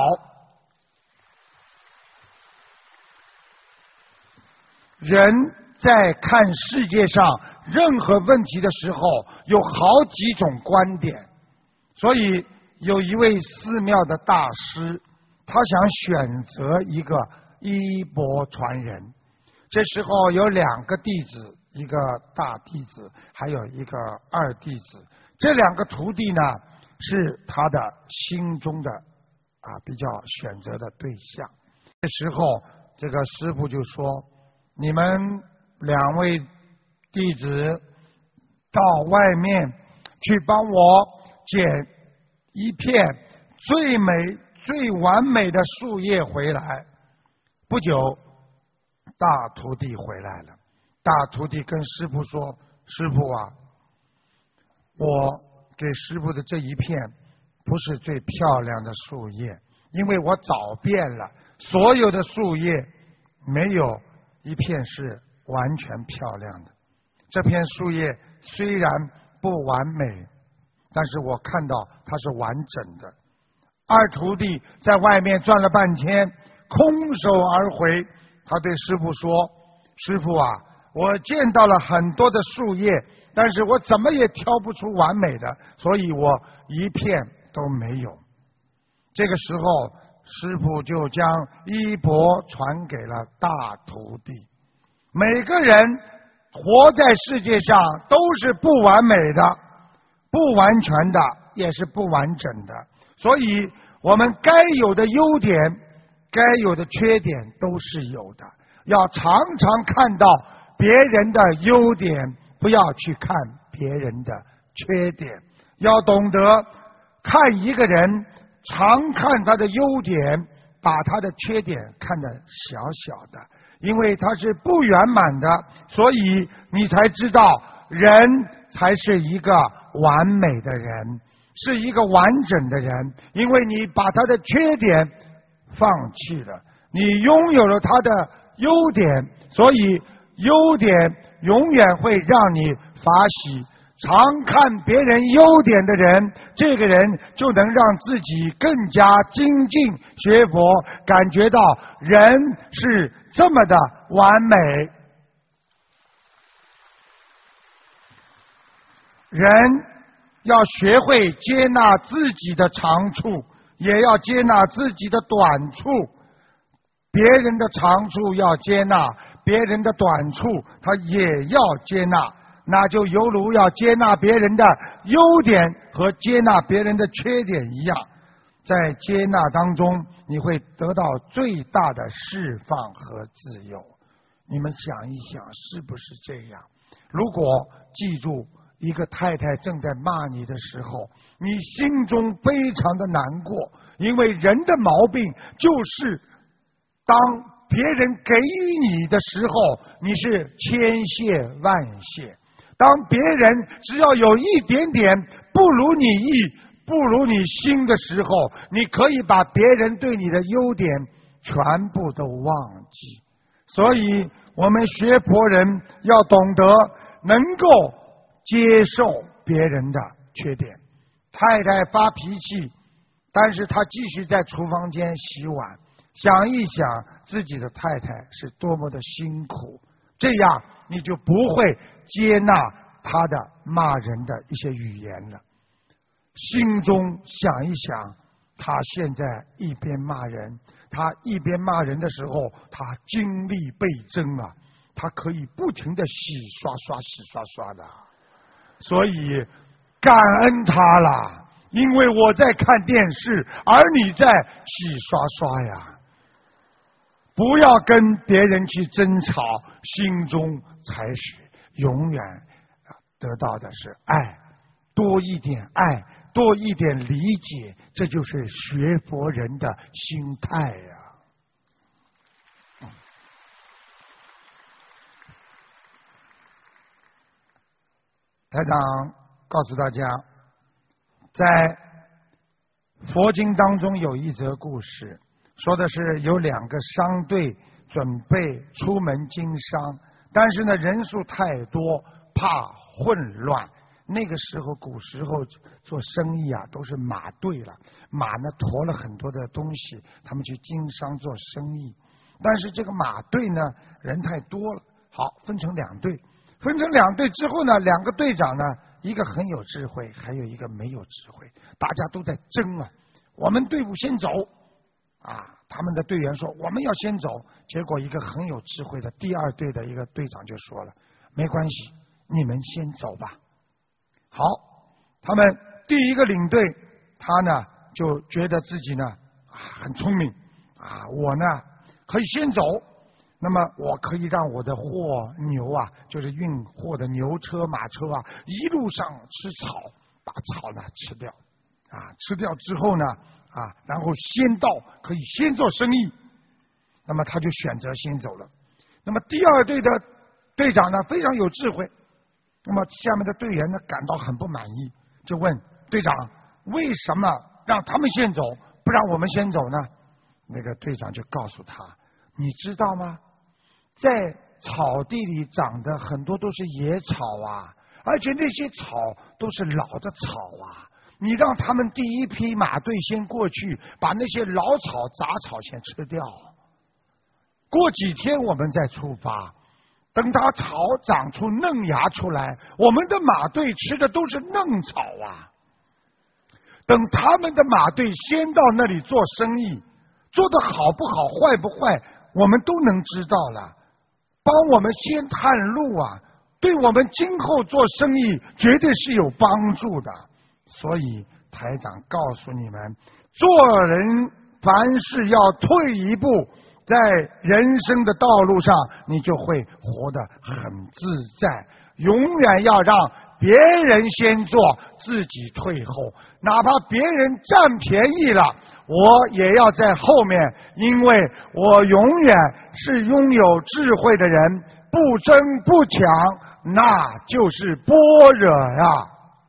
人在看世界上任何问题的时候，有好几种观点。所以有一位寺庙的大师，他想选择一个衣钵传人。这时候有两个弟子，一个大弟子，还有一个二弟子。这两个徒弟呢，是他的心中的啊比较选择的对象。这时候这个师父就说，你们两位弟子到外面去帮我捡一片最美最完美的树叶回来。不久大徒弟回来了，大徒弟跟师父说，师父啊，我给师父的这一片不是最漂亮的树叶，因为我找遍了所有的树叶，没有一片是完全漂亮的。这片树叶虽然不完美，但是我看到它是完整的。二徒弟在外面转了半天，空手而回。他对师父说，师父啊，我见到了很多的树叶，但是我怎么也挑不出完美的，所以我一片都没有。这个时候师父就将衣钵传给了大徒弟。每个人活在世界上都是不完美的，不完全的，也是不完整的，所以我们该有的优点，该有的缺点都是有的。要常常看到别人的优点，不要去看别人的缺点。要懂得看一个人，常看他的优点，把他的缺点看得小小的，因为他是不圆满的，所以你才知道人才是一个完美的人，是一个完整的人。因为你把他的缺点放弃了，你拥有了他的优点，所以优点永远会让你法喜。常看别人优点的人，这个人就能让自己更加精进学佛，感觉到人是这么的完美。人要学会接纳自己的长处，也要接纳自己的短处。别人的长处要接纳，别人的短处他也要接纳，那就犹如要接纳别人的优点和接纳别人的缺点一样。在接纳当中，你会得到最大的释放和自由。你们想一想，是不是这样？ 如果记住一个太太正在骂你的时候，你心中非常的难过，因为人的毛病就是当别人给予你的时候，你是千谢万谢，当别人只要有一点点不如你意不如你心的时候，你可以把别人对你的优点全部都忘记。所以我们学佛人要懂得能够接受别人的缺点。太太发脾气，但是她继续在厨房间洗碗，想一想自己的太太是多么的辛苦，这样你就不会接纳她的骂人的一些语言了。心中想一想，他现在一边骂人，他一边骂人的时候，他精力倍增啊，他可以不停的洗刷刷洗刷刷的，所以感恩他了，因为我在看电视，而你在洗刷刷呀。不要跟别人去争吵，心中才是永远得到的是爱，多一点爱，多一点理解，这就是学佛人的心态呀、啊。台长告诉大家，在佛经当中有一则故事，说的是有两个商队准备出门经商，但是呢人数太多，怕混乱。那个时候古时候做生意啊都是马队了，马呢驮了很多的东西，他们去经商做生意，但是这个马队呢人太多了，好分成两队，分成两队之后呢，两个队长呢一个很有智慧，还有一个没有智慧，大家都在争啊，我们队伍先走啊，他们的队员说我们要先走，结果一个很有智慧的第二队的一个队长就说了，没关系，你们先走吧。好，他们第一个领队，他呢就觉得自己呢啊很聪明啊，我呢可以先走，那么我可以让我的货牛啊，就是运货的牛车马车啊，一路上吃草，把草呢吃掉啊，吃掉之后呢啊，然后先到可以先做生意，那么他就选择先走了。那么第二队的队长呢非常有智慧。那么下面的队员呢感到很不满意，就问队长为什么让他们先走，不让我们先走呢？那个队长就告诉他，你知道吗，在草地里长的很多都是野草啊，而且那些草都是老的草啊，你让他们第一批马队先过去，把那些老草杂草先吃掉，过几天我们再出发，等它草长出嫩芽出来，我们的马队吃的都是嫩草啊。等他们的马队先到那里做生意，做得好不好坏不坏我们都能知道了，帮我们先探路啊，对我们今后做生意绝对是有帮助的。所以台长告诉你们，做人凡事要退一步，在人生的道路上你就会活得很自在，永远要让别人先做，自己退后，哪怕别人占便宜了，我也要在后面，因为我永远是拥有智慧的人，不争不抢，那就是般若呀。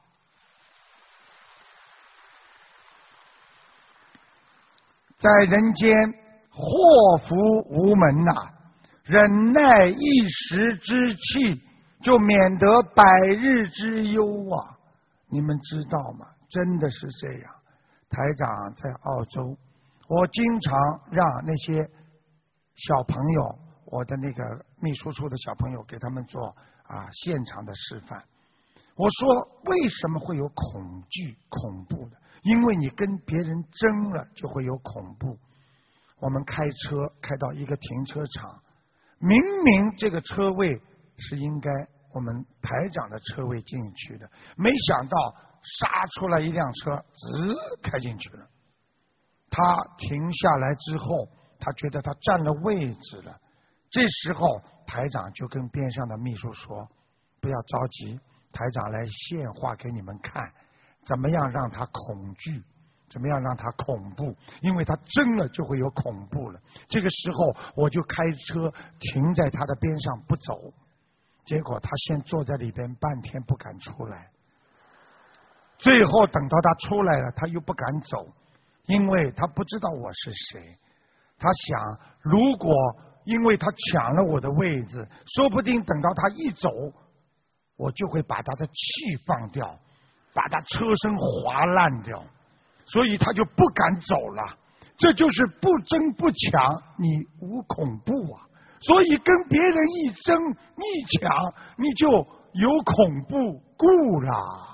在人间祸福无门呐、啊，忍耐一时之气，就免得百日之忧啊！你们知道吗？真的是这样。台长在澳洲，我经常让那些小朋友，我的那个秘书处的小朋友，给他们做啊现场的示范。我说为什么会有恐惧、恐怖的？因为你跟别人争了，就会有恐怖。我们开车开到一个停车场，明明这个车位是应该我们台长的车位进去的，没想到杀出来一辆车，直开进去了。他停下来之后，他觉得他占了位置了。这时候台长就跟边上的秘书说：“ 不要着急，台长来现化给你们看，怎么样让他恐惧，怎么样让他恐怖，因为他真了就会有恐怖了。这个时候我就开车停在他的边上不走，结果他先坐在里边半天不敢出来，最后等到他出来了，他又不敢走，因为他不知道我是谁。他想，如果因为他抢了我的位置，说不定等到他一走，我就会把他的气放掉，把他车身划烂掉，所以他就不敢走了。这就是不争不抢，你无恐怖啊。所以跟别人一争一抢，你就有恐怖故了。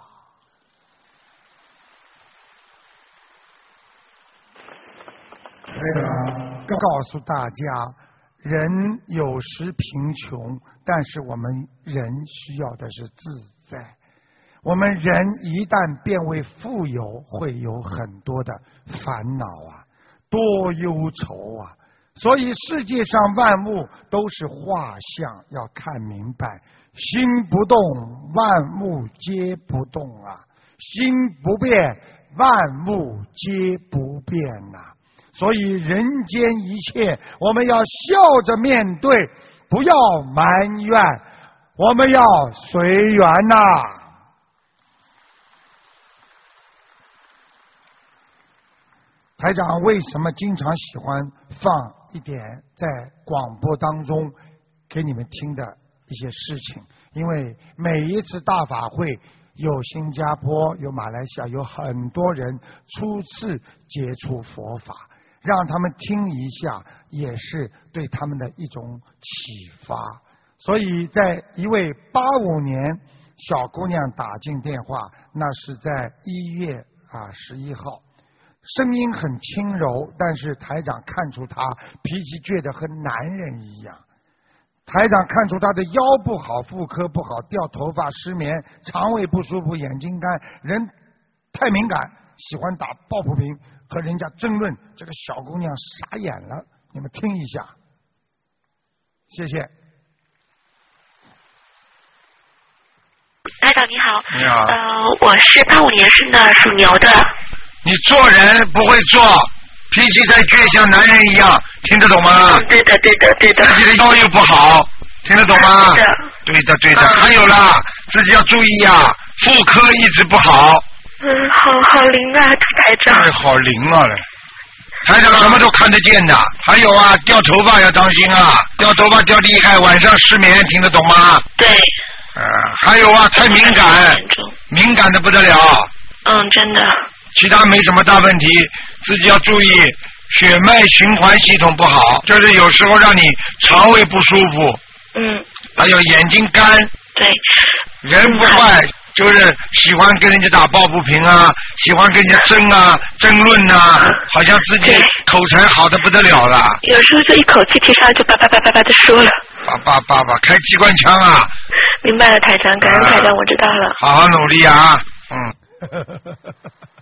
台长告诉大家，人有时贫穷，但是我们人需要的是自在。我们人一旦变为富有，会有很多的烦恼啊，多忧愁啊。所以世界上万物都是画像，要看明白。心不动，万物皆不动啊；心不变，万物皆不变呐、啊。所以人间一切，我们要笑着面对，不要埋怨，我们要随缘呐、啊。台长为什么经常喜欢放一点在广播当中给你们听的一些事情？因为每一次大法会，有新加坡，有马来西亚，有很多人初次接触佛法，让他们听一下，也是对他们的一种启发。所以在一位八五年小姑娘打进电话，那是在一月啊十一号，声音很轻柔，但是台长看出她脾气倔得和男人一样。台长看出她的腰不好，妇科不好，掉头发，失眠，肠胃不舒服，眼睛干，人太敏感，喜欢打抱不平，和人家争论。这个小姑娘傻眼了，你们听一下。谢谢。 台长你好。 你好。 呃，我是八五年生的，属牛的。 你做人不会做，脾气再倔，像男人一样，听得懂吗？ 嗯，对的，对的，对的。 自己的腰又不好，听得懂吗？ 对的， 对的，对的。 嗯、 还有啦，自己要注意呀、啊，妇科一直不好。 嗯，好好灵啊，台长。 哎，好灵啊！台长什么都看得见的。还有啊，掉头发要当心啊，掉头发掉厉害，晚上失眠，听得懂吗？ 对。 呃，还有啊，太敏感，敏感的不得了。 嗯，真的。 其他没什么大问题，自己要注意血脉循环系统不好，就是有时候让你肠胃不舒服。 嗯。 还有眼睛干。 对。 人不坏，嗯、就是喜欢跟人家打抱不平啊，喜欢跟人家争啊、争论啊，好像自己口才好的不得了了。 有时候就一口气提上就叭叭叭叭叭的说了。 叭叭叭叭，开机关枪啊！ 明白了，台长，感恩台长，我知道了。 好好努力啊！嗯。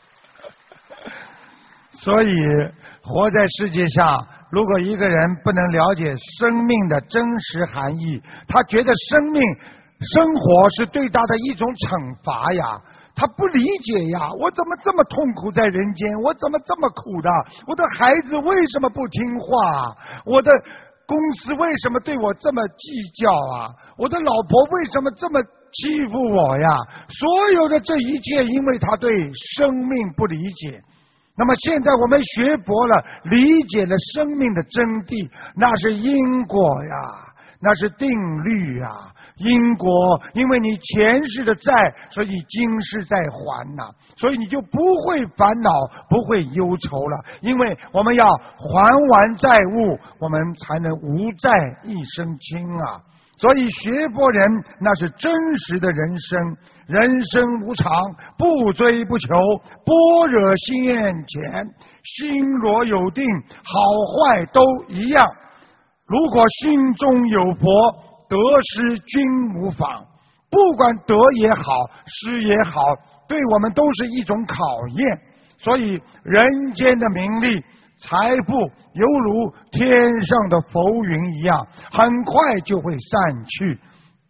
所以活在世界上，如果一个人不能了解生命的真实含义，他觉得生命生活是对他的一种惩罚呀，他不理解呀，我怎么这么痛苦在人间，我怎么这么苦的，我的孩子为什么不听话，我的公司为什么对我这么计较啊，我的老婆为什么这么欺负我呀，所有的这一切因为他对生命不理解。那么现在我们学佛了，理解了生命的真谛，那是因果呀，那是定律呀。因果，因为你前世的债，所以今世在还呐、啊，所以你就不会烦恼，不会忧愁了。因为我们要还完债务，我们才能无债一身轻啊。所以学佛人那是真实的人生，人生无常，不追不求，般若心眼前，心若有定，好坏都一样。如果心中有佛，得失均无妨，不管得也好，失也好，对我们都是一种考验。所以人间的名利财富犹如天上的浮云一样，很快就会散去。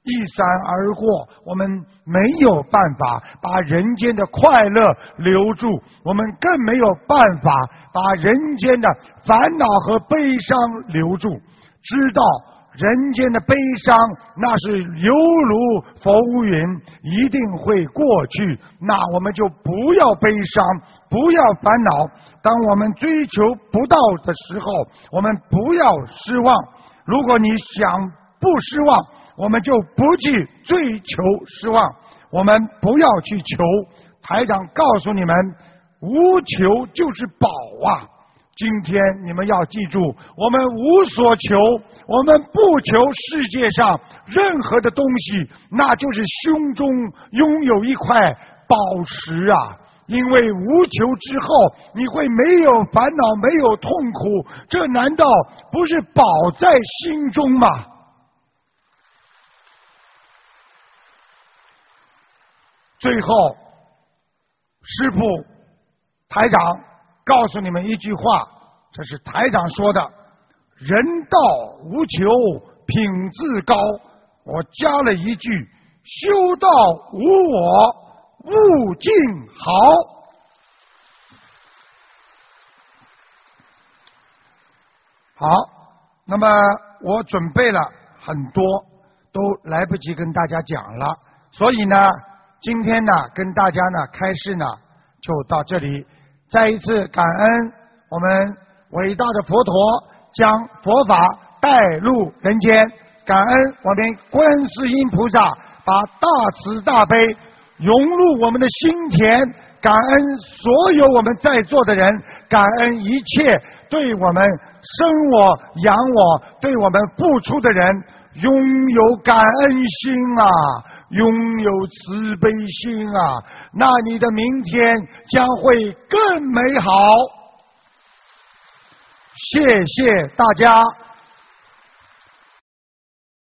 一闪而过，我们没有办法把人间的快乐留住，我们更没有办法把人间的烦恼和悲伤留住。知道人间的悲伤那是犹如浮云，一定会过去，那我们就不要悲伤，不要烦恼。当我们追求不到的时候，我们不要失望。如果你想不失望，我们就不去追求失望，我们不要去求。台长告诉你们，无求就是宝啊！今天你们要记住，我们无所求，我们不求世界上任何的东西，那就是胸中拥有一块宝石啊！因为无求之后，你会没有烦恼，没有痛苦，这难道不是宝在心中吗？最后，师父台长告诉你们一句话，这是台长说的：人道无求，品自高。我加了一句：修道无我，物尽好。好，那么我准备了很多，都来不及跟大家讲了，所以呢今天呢跟大家呢开示呢就到这里。再一次感恩我们伟大的佛陀将佛法带入人间，感恩我们观世音菩萨把大慈大悲融入我们的心田，感恩所有我们在座的人，感恩一切对我们生我养我对我们付出的人，拥有感恩心啊，拥有慈悲心啊，那你的明天将会更美好。谢谢大家。